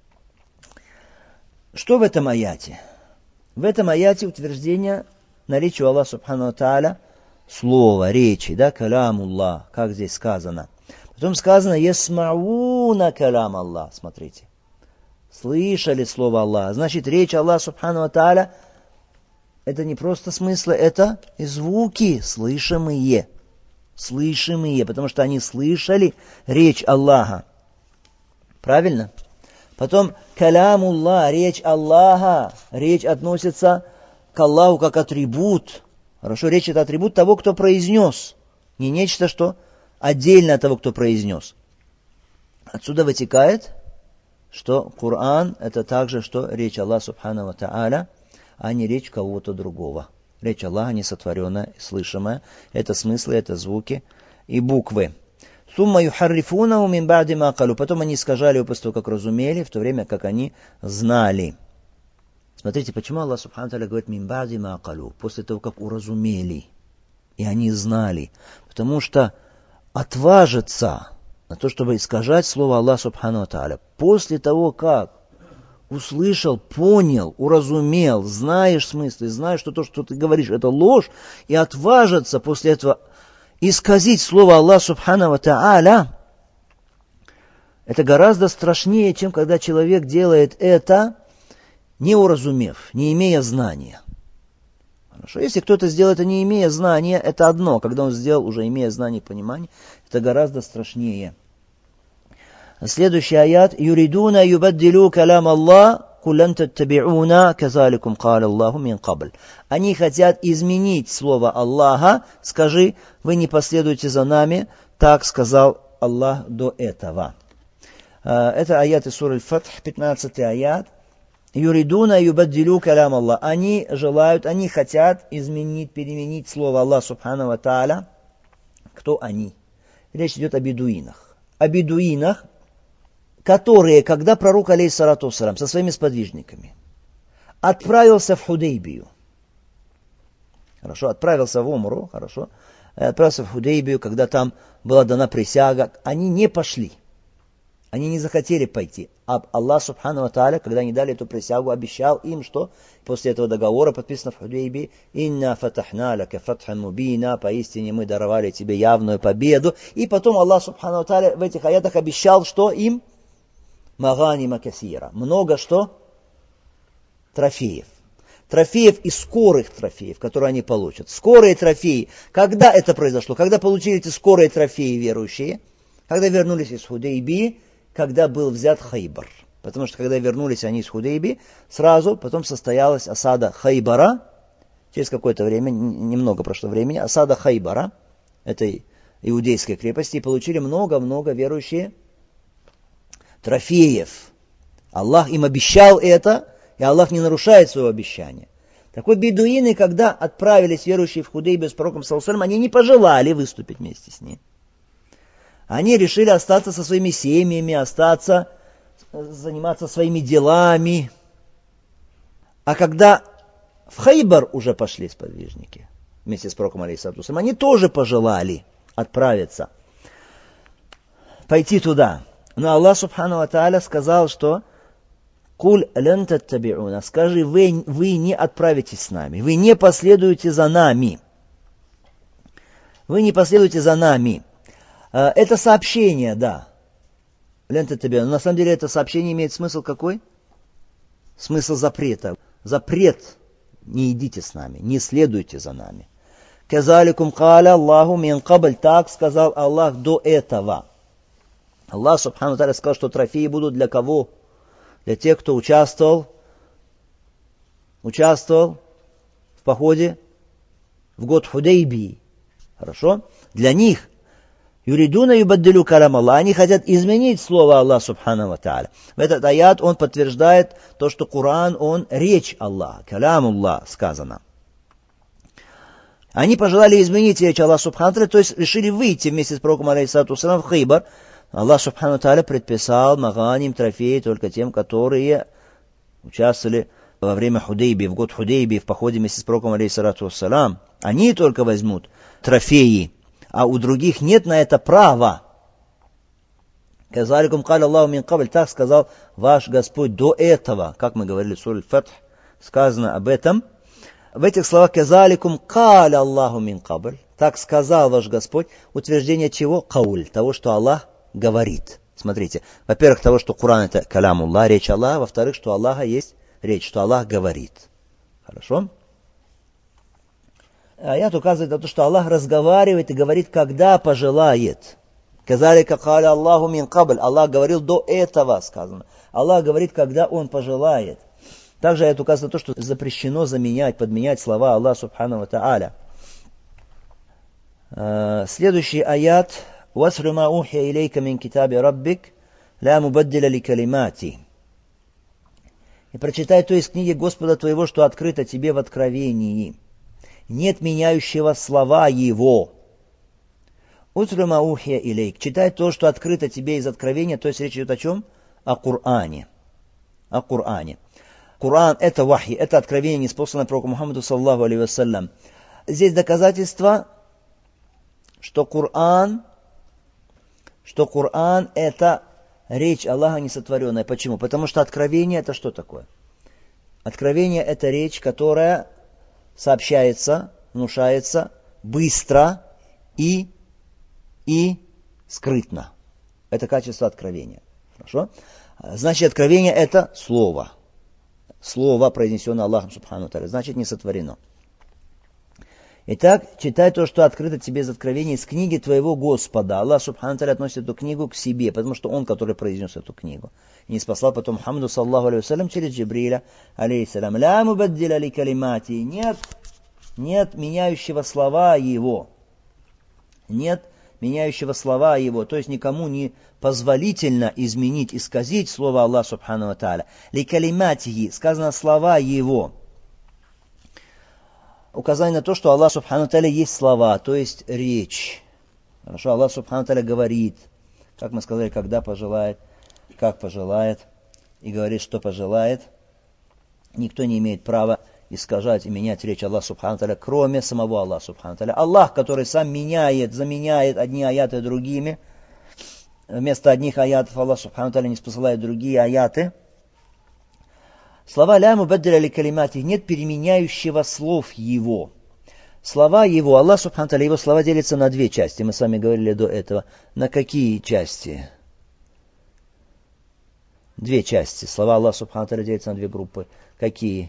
A: Что в этом аяте? В этом аяте утверждение наличия у Аллаха Субхану Тааля слова, речи, да, калямуллах, как здесь сказано. Потом сказано ясмауна калям Аллах, смотрите. Слышали слово Аллаха. Значит, речь Аллаха Субхану Тааля это не просто смыслы, это и звуки слышимые. Слышимые, потому что они слышали речь Аллаха. Правильно? Потом калямуллах, речь Аллаха. Речь относится к Аллаху как атрибут. Хорошо, речь это атрибут того, кто произнес. Не нечто, что отдельно от того, кто произнес. Отсюда вытекает, что Коран это также, что речь Аллаха Субхану ва Тааля, а не речь кого-то другого. Речь Аллаха несотворенная, слышимая. Это смыслы, это звуки и буквы. Сумма юхаррифунаху мин ба'ди ма калю. Потом они искажали его после того, как разумели, в то время как они знали. Смотрите, почему Аллах Субхану Тааля говорит мин ба'ди ма калю, после того, как уразумели. И они знали. Потому что отважиться на то, чтобы искажать слово Аллаха Субхану Тааля, после того, как услышал, понял, уразумел, знаешь смысл, знаешь, что то, что ты говоришь, это ложь, и отважиться после этого исказить слово Аллаха Субхану Тааля, это гораздо страшнее, чем когда человек делает это, не уразумев, не имея знания. Хорошо, если кто-то сделает это, не имея знания, это одно. Когда он сделал, уже имея знание и понимание, это гораздо страшнее. Следующий аят. «Юридуна юбаддилу калам Аллах, куллан таттаби'уна, казаликум каля Аллаху мин кабль». Они хотят изменить слово Аллаха. Скажи, вы не последуете за нами, так сказал Аллах до этого. Это аят из суры Аль-Фатх, 15 аят. «Юридуна юбаддилу калам Аллах». Они желают, они хотят изменить, переменить слово Аллаха Субхану ва Тааля. Кто они? Речь идет о бедуинах. О бедуинах, которые, когда пророк, алейхиссалату вассалям, со своими сподвижниками отправился в Худейбию, хорошо, отправился в Умру, хорошо, отправился в Худейбию, когда там была дана присяга, они не пошли, они не захотели пойти. А Аллах Субхану ва Тааля, когда они дали эту присягу, обещал им, что после этого договора, подписано в Худейбии, «Инна фатахна лака фатхан мубина», поистине мы даровали тебе явную победу. И потом Аллах Субхану ва Тааля в этих аятах обещал, что им маганима касира. Много что? Трофеев. Трофеев и скорых трофеев, которые они получат. Скорые трофеи. Когда это произошло? Когда получили эти скорые трофеи верующие? Когда вернулись из Худейбии, когда был взят Хайбар. Потому что когда вернулись они из Худейбии, сразу потом состоялась осада Хайбара. Через какое-то время, немного прошло времени, осада Хайбара, этой иудейской крепости, и получили много-много верующие трофеев. Аллах им обещал это, и Аллах не нарушает своего обещания. Так вот, бедуины, когда отправились верующие в Худейбию с пророком саллаллаху алейхи ва саллям, они не пожелали выступить вместе с ним. Они решили остаться со своими семьями, остаться, заниматься своими делами. А когда в Хайбар уже пошли сподвижники вместе с пророком алейхиссалату вассалям, они тоже пожелали отправиться, пойти туда. Но Аллах субхану ва тааля сказал, что «Куль лен таттаби'уна», скажи, вы не отправитесь с нами, вы не последуете за нами. Вы не последуете за нами. Это сообщение, да. Лен таттаби'уна. Но на самом деле это сообщение имеет смысл какой? Смысл запрета. Запрет. Не идите с нами, не следуйте за нами. Казаликум каля Аллаху мин кабль, так сказал Аллах до этого. Аллах субхану ва тааля сказал, что трофеи будут для кого? Для тех, кто участвовал в походе в год Худейбии. Хорошо? Для них. Юридуна юбаддилю калям Аллах. Они хотят изменить слово Аллах субхану ва тааля. В этот аят он подтверждает то, что Коран, он речь Аллаха. Калям Аллах сказано. Они пожелали изменить речь Аллаха субхану ва тааля, то есть решили выйти вместе с пророком алейхиссалату вассалям в Хайбар. Аллах субхану ва тааля предписал маганим, трофеи только тем, которые участвовали во время Худейбии, в год Худейбии, в походе вместе с пророком алейхиссалату вассалям. Они только возьмут трофеи, а у других нет на это права. Казаликум каля Аллаху мин кабль, так сказал ваш Господь до этого. Как мы говорили в суре Аль-Фатх, сказано об этом. В этих словах казаликум каля Аллаху мин кабль, так сказал ваш Господь, утверждение чего? Кауль, того, что Аллах говорит. Смотрите, во-первых, того, что Коран это калямуллах, речь Аллаха, во-вторых, что Аллаха есть речь, что Аллах говорит. Хорошо? Аят указывает на то, что Аллах разговаривает и говорит, когда пожелает. Казалика каля Аллаху мин кабль. Аллах говорил до этого, сказано. Аллах говорит, когда Он пожелает. Также аят указывает на то, что запрещено заменять, подменять слова Аллаха субхану ва тааля. Следующий аят. وَاسْرُ مَا أُوحِيَ إِلَيْكَ مِنْ كِتَابِ رَبِّكَ لَا مُبَدِّلَ لِكَلِمَاتِهِ. И прочитай то из книги Господа твоего, что открыто тебе в откровении. Нет меняющего слова Его. «Утру ма ухия илейк». Читай то, что открыто тебе из откровения, то есть речь идет о чем? О Коране. О Коране. Коран это вахи, это откровение, ниспосланное пророку Мухаммаду саллаллаху алейхи вассалям. Здесь доказательство, что Коран это речь Аллаха несотворенная. Почему? Потому что откровение это что такое? Откровение это речь, которая сообщается, внушается быстро и скрытно. Это качество откровения. Хорошо? Значит, откровение это слово. Слово, произнесенное Аллахом субхану тааля, значит не сотворено. Итак, читай то, что открыто тебе из откровения, из книги твоего Господа. Аллах субхану тааля относит эту книгу к себе, потому что Он, который произнес эту книгу. И не спасал потом Мухаммаду саллаллаху алейхи вассалям через Джибриля алейхиссалям. Ля мубаддиля ли калимати. Нет меняющего слова Его. Нет меняющего слова Его. То есть никому не позволительно изменить, исказить слово Аллаха субхану ва тааля. Ли калиматихи. Сказано слова Его. Указание на то, что Аллах субхану тааля есть слова, то есть речь. Хорошо, Аллах субхану тааля говорит, как мы сказали, когда пожелает, как пожелает, и говорит, что пожелает. Никто не имеет права искажать и менять речь Аллаха субхану тааля, кроме самого Аллаха субхану тааля. Аллах, который сам заменяет одни аяты другими, вместо одних аятов Аллах субхану тааля не спосылает другие аяты. Слова ля мубаддиля ли калимати, нет переменяющего слов Его. Слова Его, Аллах субхану тааля, Его слова делятся на две части. Мы с вами говорили до этого. На какие части? две части. Слова Аллаха Субхану Тааля делятся на две группы. Какие?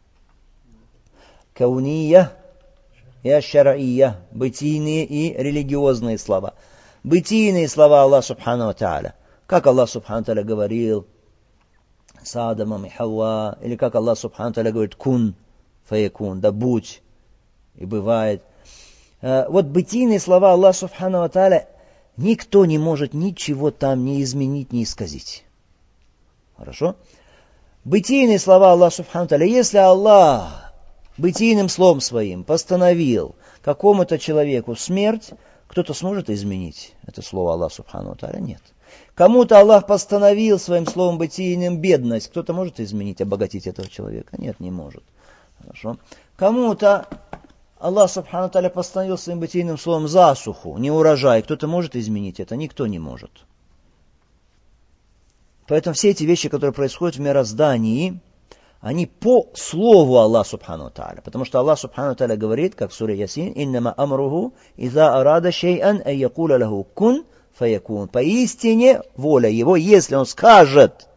A: Кауния и ашшараия. Бытийные и религиозные слова. Бытийные слова Аллаха Субхану Тааля. Как Аллах Субхану Тааля говорил с Адамом и Хавва. Или как Аллах Субхану Тааля говорит кун, фаякун, да будь и бывает. Вот бытийные слова Аллаха Субхану Тааля никто не может ничего там ни изменить, ни исказить. Хорошо? Бытийные слова Аллаха Субхану Тааля. Если Аллах бытийным словом своим постановил какому-то человеку смерть, кто-то сможет изменить это слово Аллаха Субхану Тааля? Нет. Кому-то Аллах постановил своим словом бытийным бедность, кто-то может изменить, обогатить этого человека? Нет, не может. Хорошо? Кому-то Аллах Субхану Тааля постановил своим бытийным словом засуху, неурожай, кто-то может изменить это? Никто не может. Поэтому все эти вещи, которые происходят в мироздании, они по слову Аллаха Субхану Тааля. Потому что Аллах Субхану Тааля говорит, как в суре Ясин, «Иннама амруху иза арада шей'ан ай якуля лаху кун фаякун». Поистине воля его, если он скажет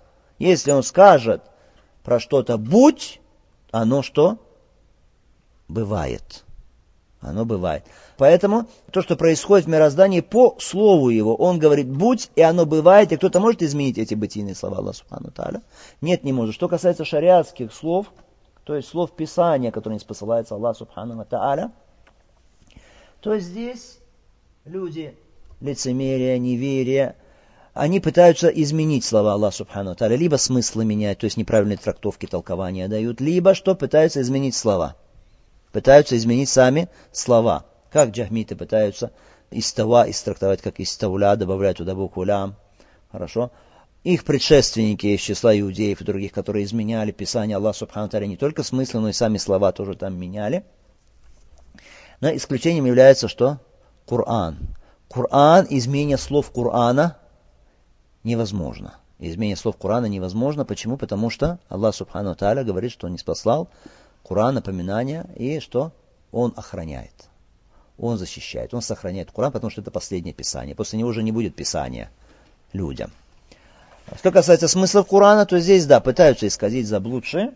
A: про что-то «будь», оно что? Бывает. Оно бывает. Поэтому то, что происходит в мироздании, по слову его, он говорит «будь», и оно бывает, и кто-то может изменить эти бытийные слова Аллаха Субхану Тааля? Нет, не может. Что касается шариатских слов, то есть слов Писания, которыми посылается Аллах Субхану Тааля, то здесь люди, лицемерие, неверие, они пытаются изменить слова Аллаха Субхану Тааля, либо смыслы менять, то есть неправильные трактовки, толкования дают, либо что пытаются изменить слова. Пытаются изменить сами слова. Как джахмиты пытаются истава истрактовать как истауля, добавлять туда букву лям. Хорошо. Их предшественники из числа иудеев и других, которые изменяли Писание Аллаха Субхану Тааля, не только смыслы, но и сами слова тоже там меняли. Но исключением является что? Коран. Коран, изменение слов Корана невозможно. Изменение слов Корана невозможно. Почему? Потому что Аллах Субхану Тааля говорит, что Он ниспослал Коран, напоминания, и что? Он охраняет. Он защищает. Он сохраняет Коран, потому что это последнее Писание. После него уже не будет Писания людям. Что касается смысла Корана, то здесь, да, пытаются исказить заблудшие.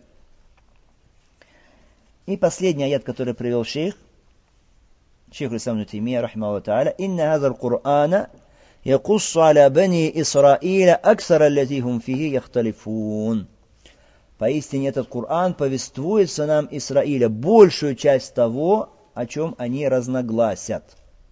A: И последний аят, который привел шейх Ислам ибн Таймия, рахимахуллаху тааля, «Инна хазал Корана якуссу аля бани Исраиля аксара аллати хум фихи яхталифун». Поистине этот Коран повествует сынам Исраиля большую часть того, о чем они разногласят.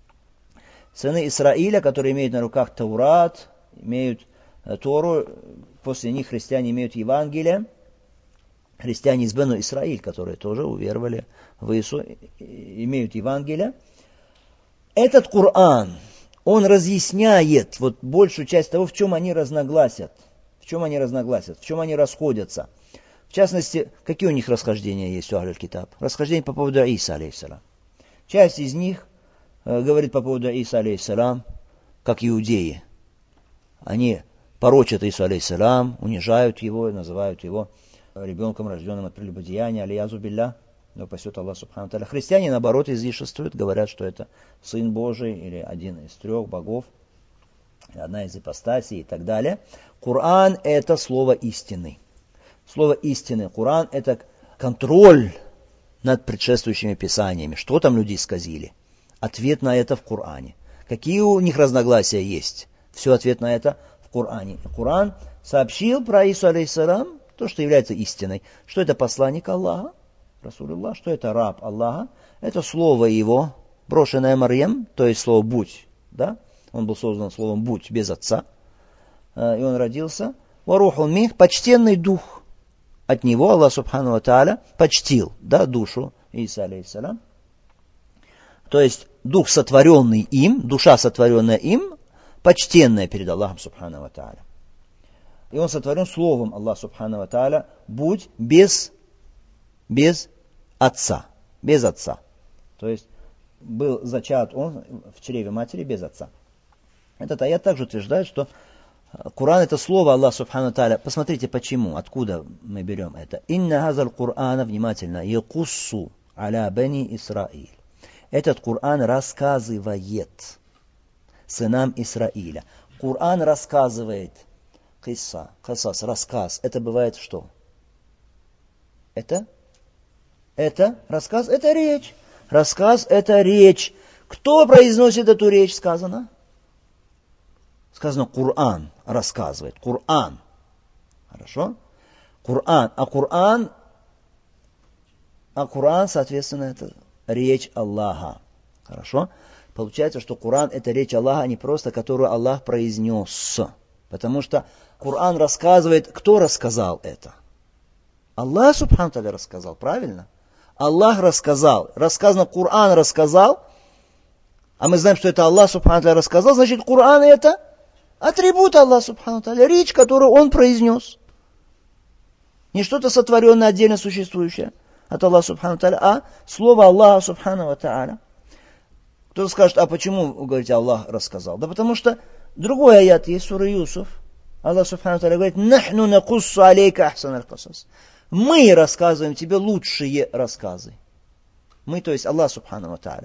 A: Сыны Исраиля, которые имеют на руках Таурат, имеют Тору, после них христиане имеют Евангелие, христиане из Бену Исраиль, которые тоже уверовали в Иисуса, имеют Евангелие. Этот Коран, он разъясняет вот большую часть того, в чем они разногласят, в чем они расходятся. В частности, какие у них расхождения есть у Ахль-Китаб? Расхождения по поводу Иса, алейхиссалам. Часть из них говорит по поводу Иса, алейхиссалам, как иудеи. Они порочат Ису, алейхиссалам, унижают его, называют его ребенком, рожденным от прелюбодеяния, алиязу билля, но пасет Аллах Субхану Тааля. Христиане, наоборот, излишествуют, говорят, что это Сын Божий или один из трех богов, одна из ипостасей и так далее. Коран – это слово истины. Слово истины. Коран – это контроль над предшествующими писаниями. Что там люди исказили? Ответ на это в Коране. Какие у них разногласия есть? Все ответ на это в Коране. Коран сообщил про Ису, алейхиссалам, то, что является истиной. Что это посланник Аллаха, Расулуллах, что это раб Аллаха. Это слово его, брошенное Марьям, то есть слово «будь». Да? Он был создан словом «будь» без отца. И он родился. Варухун мих, почтенный дух. От него Аллах Субхану Тааля почтил, да, душу Иса, алейхиссалам. То есть дух, сотворенный им, душа, сотворенная им, почтенная перед Аллахом Субхану Тааля. И он сотворен словом Аллаха Субхану Тааля, будь без отца. Без отца. То есть был зачат он в чреве матери без отца. Этот аят также утверждает, что Коран – это слово Аллаха Субхану Тааля. Посмотрите, почему, откуда мы берем это. «Инна хазал Корана», внимательно, «якуссу аля бани Исраиль». Этот Коран рассказывает сынам Исраиля. Коран рассказывает Кисса, касас, рассказ. Это бывает что? Это рассказ, это речь. Рассказ, это речь. Кто произносит эту речь, сказано? Сказано, Коран рассказывает. Коран. Хорошо? Коран. А Коран, соответственно, это речь Аллаха. Хорошо? Получается, что Коран это речь Аллаха, а не просто, которую Аллах произнес. Потому что Коран рассказывает, кто рассказал это? Аллах, субхану та'аля, рассказал, правильно? Аллах рассказал. Рассказано, Коран рассказал. А мы знаем, что это Аллах, субхану та'аля, рассказал. Значит, Коран это атрибут Аллаха, субхану та'аля, речь, которую Он произнес. Не что-то сотворенное, отдельно существующее от Аллаха, субхану та'аля, а слово Аллаха, субхану та'аля. Кто-то скажет, а почему, вы говорите, Аллах рассказал? Да потому что другой аят есть, сура Юсуф. Аллах, субхану та'аля, говорит, «Нахну накуссу алейка ахсан аль-касас». Мы рассказываем тебе лучшие рассказы. Мы, то есть Аллах, субхану та'аля.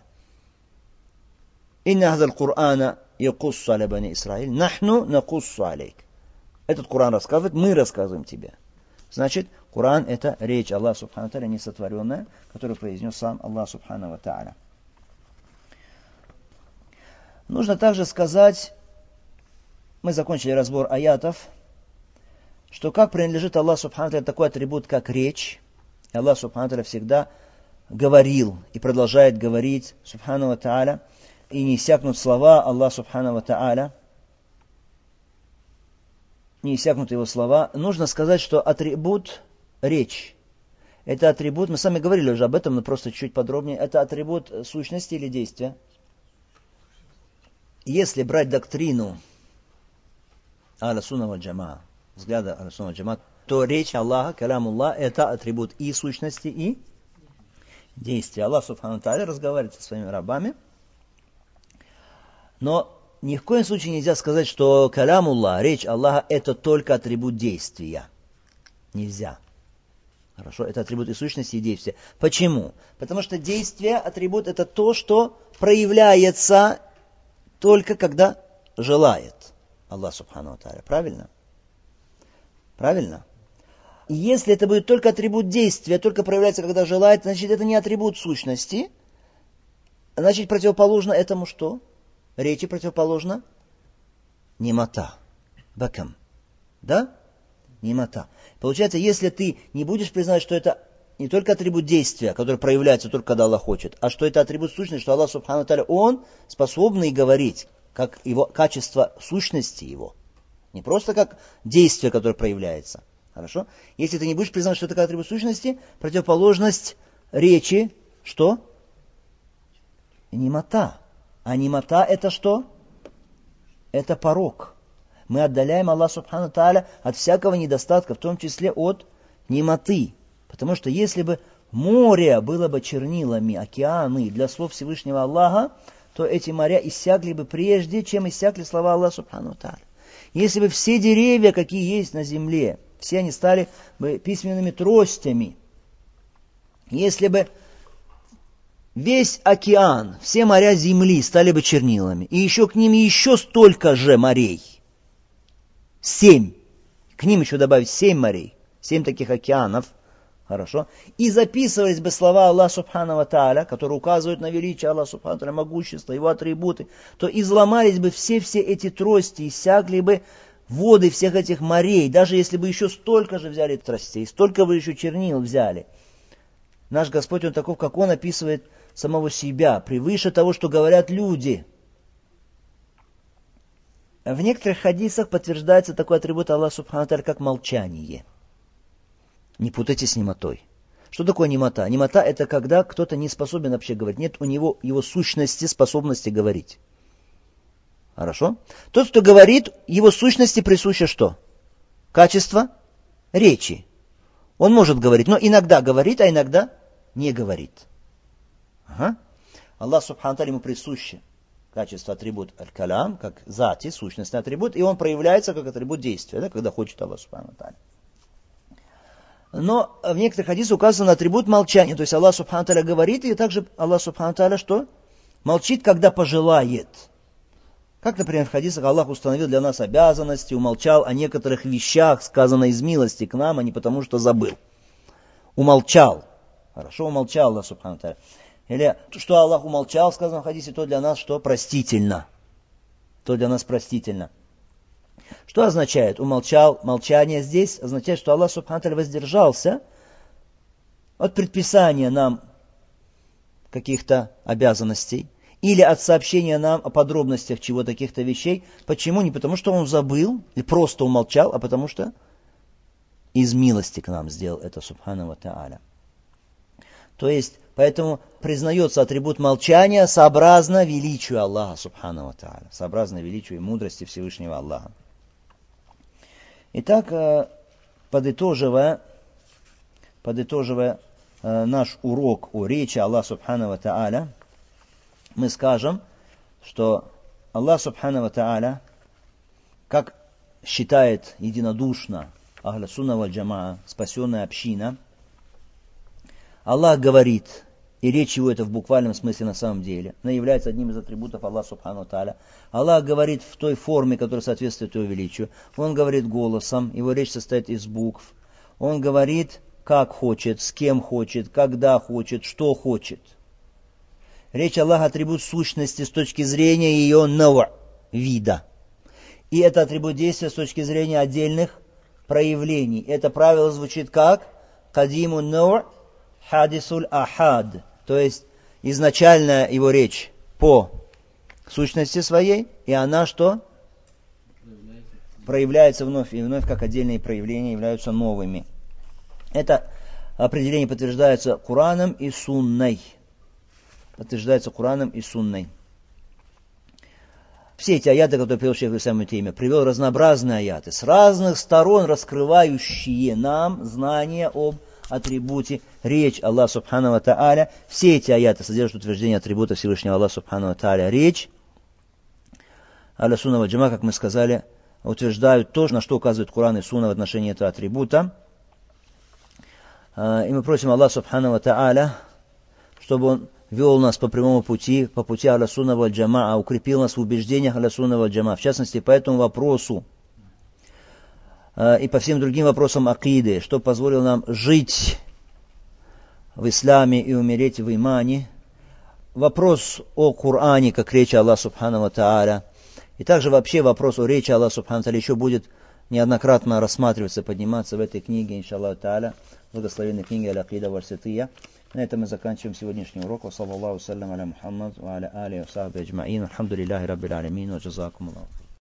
A: «Инна хазал Кур'ана якуссу аля бани Исраиль, нахну накуссу алейк». Этот Коран рассказывает, мы рассказываем тебе. Значит, Коран это речь Аллаха, субхану та'аля, несотворенная, которую произнес сам Аллах, субхану та'аля. Нужно также сказать, мы закончили разбор аятов, что как принадлежит Аллаху субхану та'аля такой атрибут, как речь. И Аллах субхану та'аля всегда говорил и продолжает говорить, субхану та'аля, и не иссякнут слова Аллаха субхану та'аля, не иссякнут его слова. Нужно сказать, что атрибут речь, это атрибут, мы сами говорили уже об этом, но просто чуть подробнее, это атрибут сущности или действия. Если брать доктрину Ахлю-Сунна валь-Джамаа, взгляда Ахлю-Сунна валь-Джамаа, то речь Аллаха, калям Аллах, это атрибут и сущности, и действия. Аллах субхану та'аля разговаривает со своими рабами, но ни в коем случае нельзя сказать, что калям Аллах, речь Аллаха, это только атрибут действия. Нельзя. Хорошо, это атрибут и сущности, и действия. Почему? Потому что действие, атрибут, это то, что проявляется только когда желает Аллах субхану та'аля. Правильно? Правильно? И если это будет только атрибут действия, только проявляется, когда желает, значит, это не атрибут сущности. Значит, противоположно этому что? Речи противоположно немота. Бакам. Да? Немота. Получается, если ты не будешь признать, что это не только атрибут действия, который проявляется только когда Аллах хочет, а что это атрибут сущности, что Аллах субхану та'аля, Он способный говорить, как его качество сущности его. Не просто как действие, которое проявляется. Хорошо? Если ты не будешь признать, что это атрибут сущности, противоположность речи, что? Немота. А немота это что? Это порок. Мы отдаляем Аллаха субхану та'аля от всякого недостатка, в том числе от немоты. Потому что если бы море было бы чернилами, океаны для слов Всевышнего Аллаха, то эти моря иссякли бы прежде, чем иссякли слова Аллаха субхану та'аля. Если бы все деревья, какие есть на земле, все они стали бы письменными тростями, если бы весь океан, все моря земли стали бы чернилами, и еще к ним еще столько же морей, 7, к ним еще добавить 7 морей, 7 таких океанов, хорошо, и записывались бы слова Аллаха субхану та'аля, которые указывают на величие Аллаха субхану та'аля, могущество, его атрибуты, то изломались бы все эти трости, иссякли бы воды всех этих морей, даже если бы еще столько же взяли тростей, столько бы еще чернил взяли. Наш Господь, Он таков, как Он описывает самого себя, превыше того, что говорят люди. В некоторых хадисах подтверждается такой атрибут Аллаха субхану та'аля, как молчание. Не путайте с немотой. Что такое немота? Немота это когда кто-то не способен вообще говорить. Нет у него его сущности, способности говорить. Хорошо? Тот, кто говорит, его сущности присуще что? Качество речи. Он может говорить, но иногда говорит, а иногда не говорит. Ага. Аллах субхану та'аля ему присуще качество, атрибут аль-калям, как зати, сущностный атрибут, и он проявляется как атрибут действия, да, когда хочет Аллах субхану та'аля. Но в некоторых хадисах указан атрибут молчания. То есть Аллах субхану та'аля говорит, и также Аллах субхану та'аля что? Молчит, когда пожелает. Как, например, в хадисах Аллах установил для нас обязанности, умолчал о некоторых вещах, сказано из милости к нам, а не потому, что забыл. Умолчал. Хорошо умолчал Аллах Субхану Тааля. Или что Аллах умолчал, сказано в хадисе, то для нас что? Простительно. То для нас простительно. Что означает умолчал? Молчание здесь означает, что Аллах Субхану Тааля воздержался от предписания нам каких-то обязанностей или от сообщения нам о подробностях чего-то, каких-то вещей. Почему? Не потому, что он забыл или просто умолчал, а потому что из милости к нам сделал это Субхану ва Тааля. То есть, поэтому признается атрибут молчания сообразно величию Аллаха Субхану ва Тааля, сообразно величию и мудрости Всевышнего Аллаха. Итак, подытоживая наш урок о речи Аллаха Субхану ва Тааля, мы скажем, что Аллах Субхану ва Тааля, как считает единодушно Ахлю Сунна валь Джамаа, спасенная община, Аллах говорит, и речь его это в буквальном смысле на самом деле, она является одним из атрибутов Аллаха Субхану ва Тааля. Аллах говорит в той форме, которая соответствует его величию. Он говорит голосом, его речь состоит из букв. Он говорит, как хочет, с кем хочет, когда хочет, что хочет. Речь Аллаха атрибут сущности с точки зрения ее нава, вида. И это атрибут действия с точки зрения отдельных проявлений. Это правило звучит как кадиму нава хадисуль ахад. То есть изначальная его речь по сущности своей, и она что? Проявляется вновь и вновь, как отдельные проявления являются новыми. Это определение подтверждается Кораном и Сунной. Все эти аяты, которые привел шейх Ислам Ибн Теймия, привел разнообразные аяты, с разных сторон раскрывающие нам знания об атрибуте речь Аллаха Субхану ва Тааля. Все эти аяты содержат утверждение атрибута Всевышнего Аллаха Субхану ва Тааля. Речь Ахлю Сунна валь Джамаа, как мы сказали, утверждают то, на что указывает Коран и Сунна в отношении этого атрибута. И мы просим Аллаха Субхану ва Тааля, чтобы Он вел нас по прямому пути, по пути Ахлю Сунна валь Джамаа, укрепил нас в убеждениях Ахлю Сунна валь Джамаа, в частности, по этому вопросу и по всем другим вопросам акиды, что позволило нам жить в исламе и умереть в имане. Вопрос о Коране, как речь Аллаха Субхану ва Тааля, и также вообще вопрос о речи Аллаха Субхану ва Тааля еще будет неоднократно рассматриваться, подниматься в этой книге, иншаллаху тааля, благословенной книге Аль-Акида валь-Сития. На этом мы заканчиваем сегодняшний урок. Ва саллаллаху саллям аля Мухаммад ва аля алихи ва сахбихи аджмаин. Алхамдулиллахи раббил алямин ва джазакумуллаху.